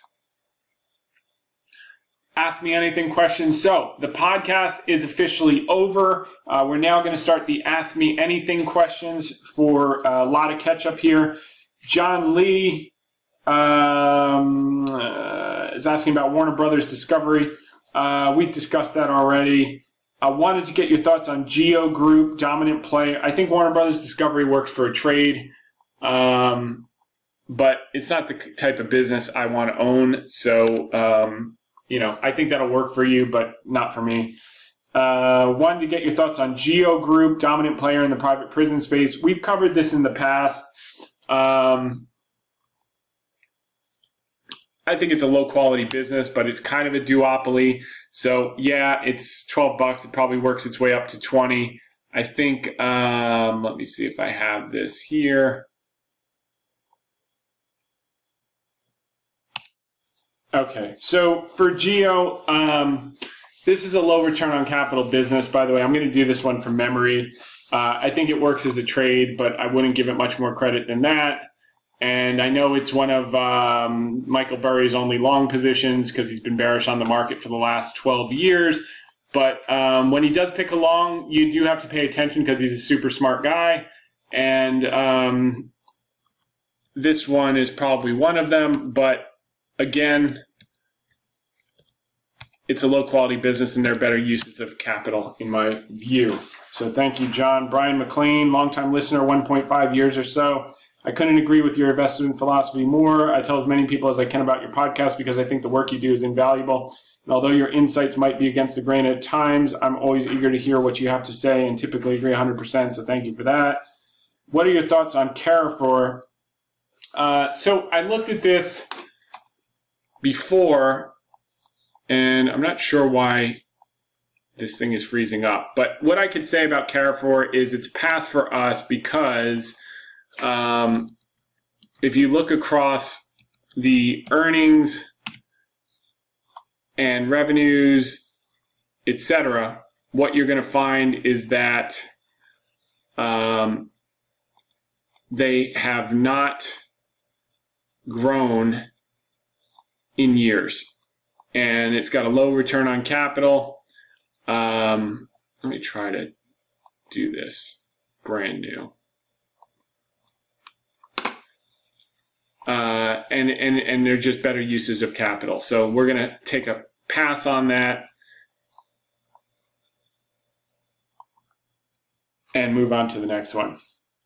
Ask Me Anything questions. So the podcast is officially over. We're now going to start the Ask Me Anything questions for a lot of catch up here. John Lee is asking about Warner Brothers Discovery. We've discussed that already. I wanted to get your thoughts on Geo Group, dominant play. I think Warner Brothers Discovery works for a trade, but it's not the type of business I want to own. So, I think that'll work for you, but not for me. Wanted to get your thoughts on Geo Group, dominant player in the private prison space. We've covered this in the past. I think it's a low quality business, but it's kind of a duopoly. So yeah, it's $12. It probably works its way up to 20. I think, let me see if I have this here. Okay, so for Geo, this is a low return on capital business. By the way, I'm going to do this one from memory. I think it works as a trade, but I wouldn't give it much more credit than that. And I know it's one of Michael Burry's only long positions because he's been bearish on the market for the last 12 years. But when he does pick a long, you do have to pay attention because he's a super smart guy. And this one is probably one of them. But again, it's a low-quality business, and there are better uses of capital, in my view. So thank you, John. Brian McLean, longtime listener, 1.5 years or so. I couldn't agree with your investment philosophy more. I tell as many people as I can about your podcast because I think the work you do is invaluable. And although your insights might be against the grain at times, I'm always eager to hear what you have to say and typically agree 100%, so thank you for that. What are your thoughts on Carrefour? So I looked at this before, and I'm not sure why this thing is freezing up. But what I could say about Carrefour is it's passed for us because if you look across the earnings and revenues, etc., what you're going to find is that they have not grown in years. And it's got a low return on capital. Let me try to do this brand new. And they're just better uses of capital. So we're going to take a pass on that and move on to the next one.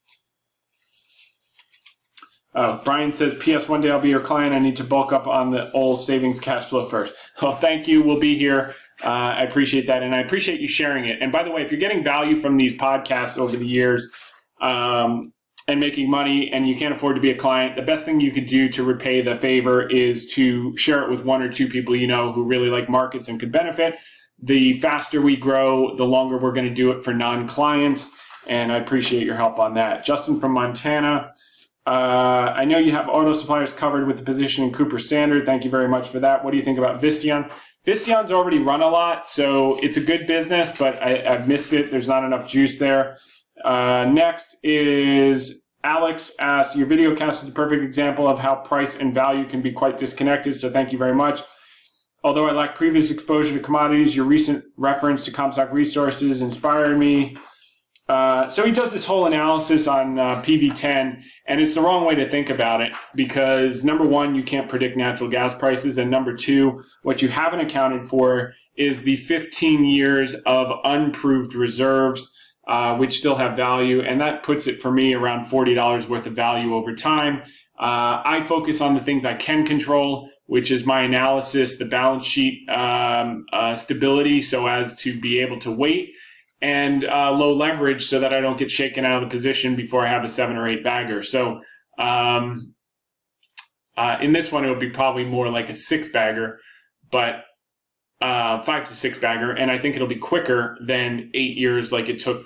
Brian says, P.S. One day I'll be your client. I need to bulk up on the old savings cash flow first. Well, thank you. We'll be here. I appreciate that. And I appreciate you sharing it. And by the way, if you're getting value from these podcasts over the years and making money and you can't afford to be a client, the best thing you could do to repay the favor is to share it with one or two people you know who really like markets and could benefit. The faster we grow, the longer we're going to do it for non-clients. And I appreciate your help on that. Justin from Montana. I know you have auto suppliers covered with the position in Cooper Standard. Thank you very much for that. What do you think about Visteon? Visteon's already run a lot, so it's a good business, but I've missed it. There's not enough juice there. Next is Alex asks, your video cast is a perfect example of how price and value can be quite disconnected, so thank you very much. Although I lack previous exposure to commodities, your recent reference to Comstock Resources inspired me. So he does this whole analysis on PV10, and it's the wrong way to think about it because, number one, you can't predict natural gas prices, and number two, what you haven't accounted for is the 15 years of unproved reserves, which still have value, and that puts it for me around $40 worth of value over time. I focus on the things I can control, which is my analysis, the balance sheet stability, so as to be able to wait, and low leverage so that I don't get shaken out of the position before I have a 7 or 8 bagger. So In this one, it would be probably more like a 6-bagger, but 5 to 6-bagger. And I think it'll be quicker than 8 years like it took,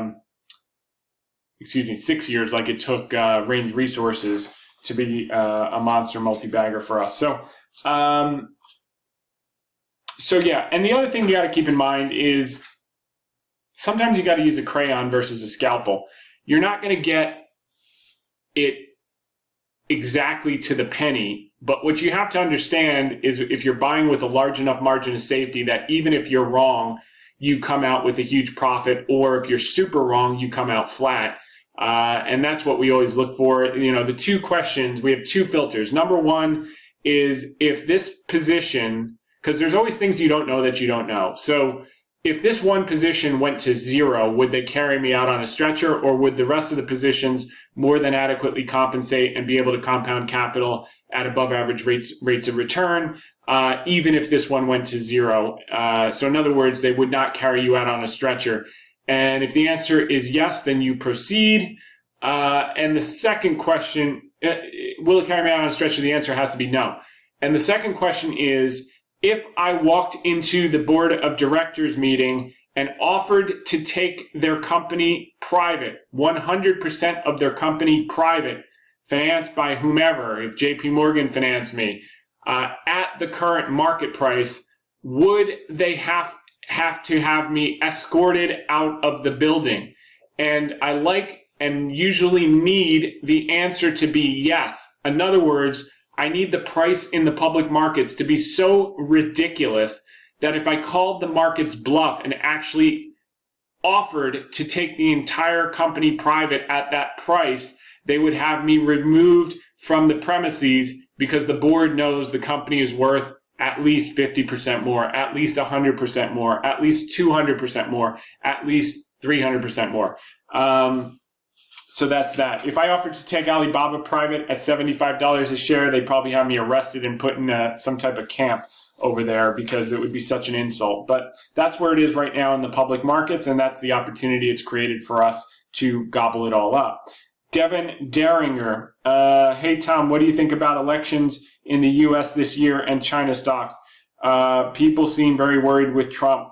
6 years like it took Range Resources to be a monster multi-bagger for us. So yeah. And the other thing you got to keep in mind is sometimes you got to use a crayon versus a scalpel. You're not going to get it exactly to the penny, but what you have to understand is if you're buying with a large enough margin of safety that even if you're wrong, you come out with a huge profit, or if you're super wrong, you come out flat. And that's what we always look for. The two questions, we have two filters. Number one is if this position, because there's always things you don't know that you don't know. So if this one position went to 0, would they carry me out on a stretcher, or would the rest of the positions more than adequately compensate and be able to compound capital at above average rates of return, even if this one went to 0? So in other words, they would not carry you out on a stretcher. And if the answer is yes, then you proceed. And the second question, will it carry me out on a stretcher? The answer has to be no. And the second question is, if I walked into the board of directors meeting and offered to take their company private, 100% of their company private, financed by whomever, if JP Morgan financed me, at the current market price, would they have to have me escorted out of the building? And I like and usually need the answer to be yes. In other words, I need the price in the public markets to be so ridiculous that if I called the market's bluff and actually offered to take the entire company private at that price, they would have me removed from the premises because the board knows the company is worth at least 50% more, at least 100% more, at least 200% more, at least 300% more. So that's that. If I offered to take Alibaba private at $75 a share, they'd probably have me arrested and put in some type of camp over there because it would be such an insult. But that's where it is right now in the public markets, and that's the opportunity it's created for us to gobble it all up. Devin Daringer, hey Tom, what do you think about elections in the U.S. this year and China stocks? People seem very worried with Trump.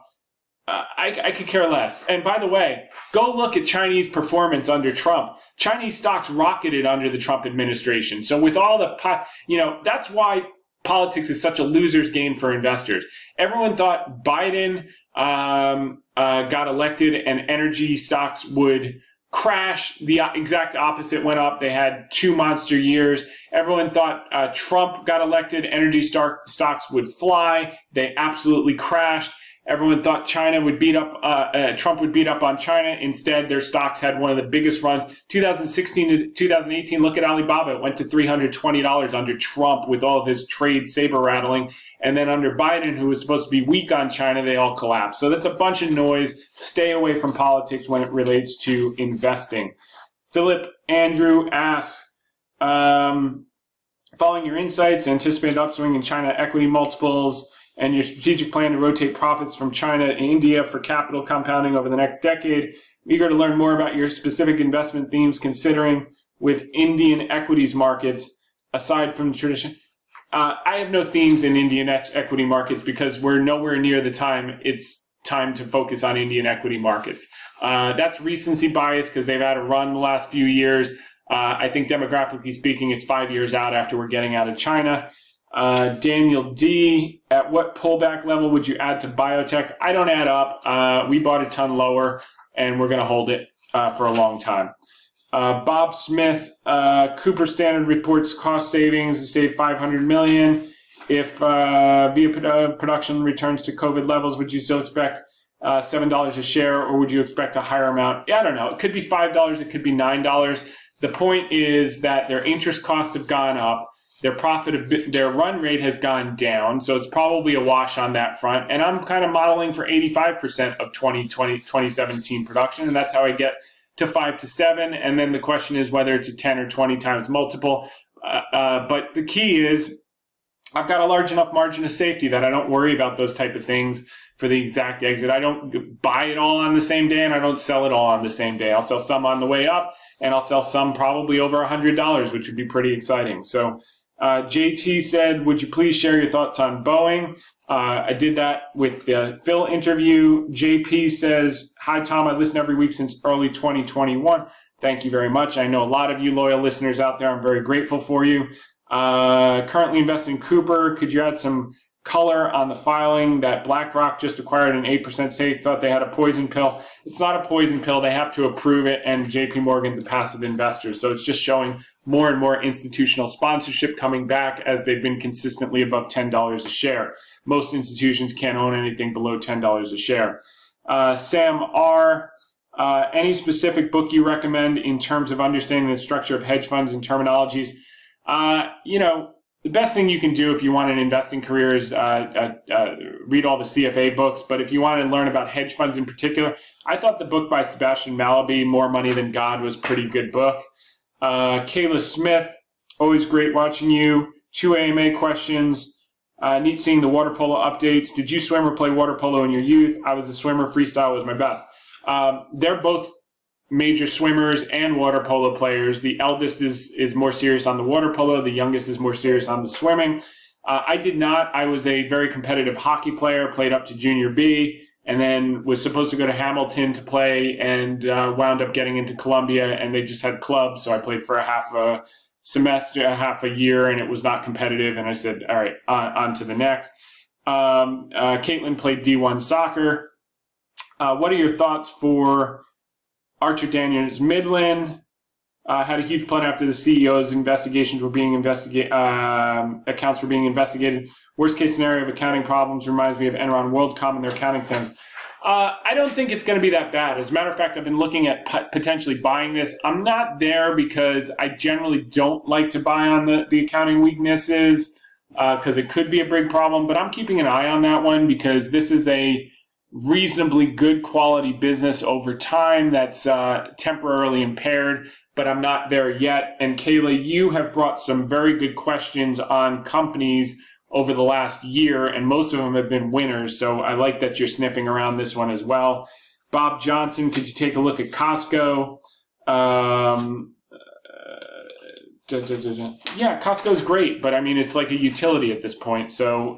I could care less. And by the way, go look at Chinese performance under Trump. Chinese stocks rocketed under the Trump administration. So with all the, that's why politics is such a loser's game for investors. Everyone thought Biden got elected and energy stocks would crash. The exact opposite went up. They had 2 monster years. Everyone thought Trump got elected, energy stocks would fly. They absolutely crashed. Everyone thought China would beat up, Trump would beat up on China. Instead, their stocks had one of the biggest runs. 2016 to 2018, look at Alibaba. It went to $320 under Trump with all of his trade saber rattling. And then under Biden, who was supposed to be weak on China, they all collapsed. So that's a bunch of noise. Stay away from politics when it relates to investing. Philip Andrew asks, following your insights, anticipated upswing in China equity multiples, and your strategic plan to rotate profits from China to India for capital compounding over the next decade. I'm eager to learn more about your specific investment themes considering with Indian equities markets, aside from tradition. I have no themes in Indian equity markets because we're nowhere near the time it's time to focus on Indian equity markets. That's recency bias because they've had a run the last few years. I think demographically speaking, it's 5 years out after we're getting out of China. Daniel D, at what pullback level would you add to biotech? I don't add up. We bought a ton lower and we're going to hold it for a long time. Bob Smith, Cooper Standard reports cost savings to save $500 million. If via production returns to COVID levels, would you still expect $7 a share, or would you expect a higher amount? Yeah, I don't know. It could be $5. It could be $9. The point is that their interest costs have gone up. Their run rate has gone down, so it's probably a wash on that front. And I'm kind of modeling for 85% of 2017 production, and that's how I get to 5 to 7. And then the question is whether it's a 10 or 20 times multiple. But the key is I've got a large enough margin of safety that I don't worry about those type of things for the exact exit. I don't buy it all on the same day, and I don't sell it all on the same day. I'll sell some on the way up, and I'll sell some probably over $100, which would be pretty exciting. So JT said, would you please share your thoughts on Boeing? I did that with the Phil interview. JP says, hi, Tom. I listen every week since early 2021. Thank you very much. I know a lot of you loyal listeners out there. I'm very grateful for you. Currently invested in Cooper. Could you add some color on the filing that BlackRock just acquired an 8% stake? Thought they had a poison pill. It's not a poison pill. They have to approve it, and JP Morgan's a passive investor. So it's just showing more and more institutional sponsorship coming back as they've been consistently above $10 a share. Most institutions can't own anything below $10 a share. Sam R., any specific book you recommend in terms of understanding the structure of hedge funds and terminologies? The best thing you can do if you want an investing career is read all the CFA books. But if you want to learn about hedge funds in particular, I thought the book by Sebastian Mallaby, More Money Than God, was a pretty good book. Kayla Smith, always great watching you. 2 AMA questions. Neat seeing the water polo updates. Did you swim or play water polo in your youth? I was a swimmer. Freestyle was my best. They're both major swimmers and water polo players. The eldest is more serious on the water polo. The youngest is more serious on the swimming. I did not. I was a very competitive hockey player, played up to junior B, and then was supposed to go to Hamilton to play and wound up getting into Columbia, and they just had clubs. So I played for a half a semester, a half a year, and it was not competitive. And I said, all right, on to the next. Caitlin played D1 soccer. What are your thoughts for Archer Daniels Midland? Had a huge plan after the CEO's investigations were being accounts were being investigated. Worst case scenario of accounting problems reminds me of Enron WorldCom and their accounting standards. I don't think it's going to be that bad. As a matter of fact, I've been looking at potentially buying this. I'm not there because I generally don't like to buy on the accounting weaknesses because it could be a big problem. But I'm keeping an eye on that one because this is a reasonably good quality business over time that's temporarily impaired, but I'm not there yet. And Kayla, you have brought some very good questions on companies over the last year, and most of them have been winners. So I like that you're sniffing around this one as well. Bob Johnson, could you take a look at Costco? Yeah, Costco's great, but I mean, it's like a utility at this point. So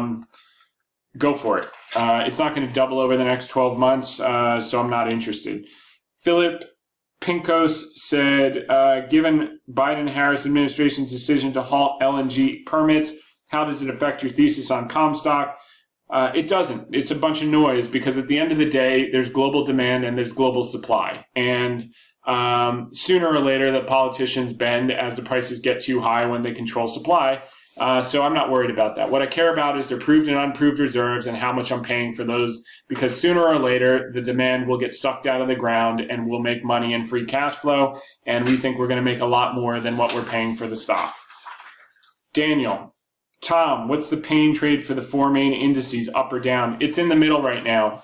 go for it. It's not going to double over the next 12 months, so I'm not interested. Philip Pinkos said, given Biden-Harris administration's decision to halt LNG permits, how does it affect your thesis on Comstock? It doesn't. It's a bunch of noise because at the end of the day, there's global demand and there's global supply. And sooner or later, the politicians bend as the prices get too high when they control supply. So I'm not worried about that. What I care about is their proved and unproved reserves and how much I'm paying for those, because sooner or later, the demand will get sucked out of the ground and we'll make money and free cash flow. And we think we're going to make a lot more than what we're paying for the stock. Daniel, Tom, what's the pain trade for the 4 main indices, up or down? It's in the middle right now.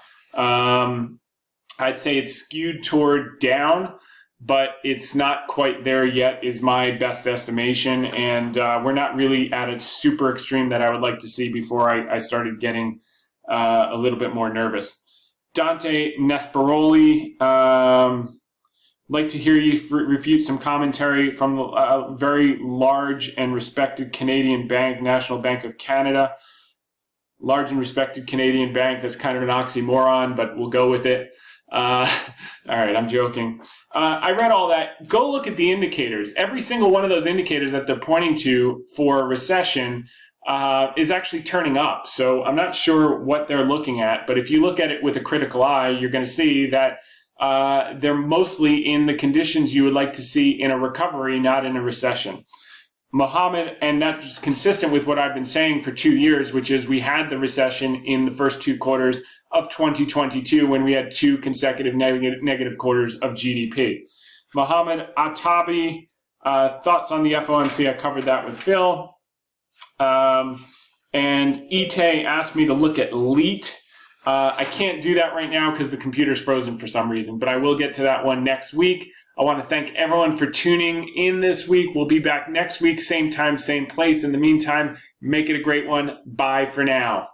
I'd say it's skewed toward down, but it's not quite there yet is my best estimation. And we're not really at a super extreme that I would like to see before I started getting a little bit more nervous. Dante Nesperoli, like to hear you refute some commentary from a very large and respected Canadian bank, National Bank of Canada. Large and respected Canadian bank, that's kind of an oxymoron, but we'll go with it. All right, I'm joking. I read all that. Go look at the indicators. Every single one of those indicators that they're pointing to for a recession is actually turning up. So I'm not sure what they're looking at, but if you look at it with a critical eye, you're going to see that they're mostly in the conditions you would like to see in a recovery, not in a recession. Mohammed, and that's consistent with what I've been saying for 2 years, which is we had the recession in the first 2 quarters of 2022 when we had 2 consecutive negative quarters of GDP. Mohammed Atabi, thoughts on the FOMC? I covered that with Phil. And Ite asked me to look at LEAT. I can't do that right now because the computer's frozen for some reason, but I will get to that one next week. I want to thank everyone for tuning in this week. We'll be back next week, same time, same place. In the meantime, make it a great one. Bye for now.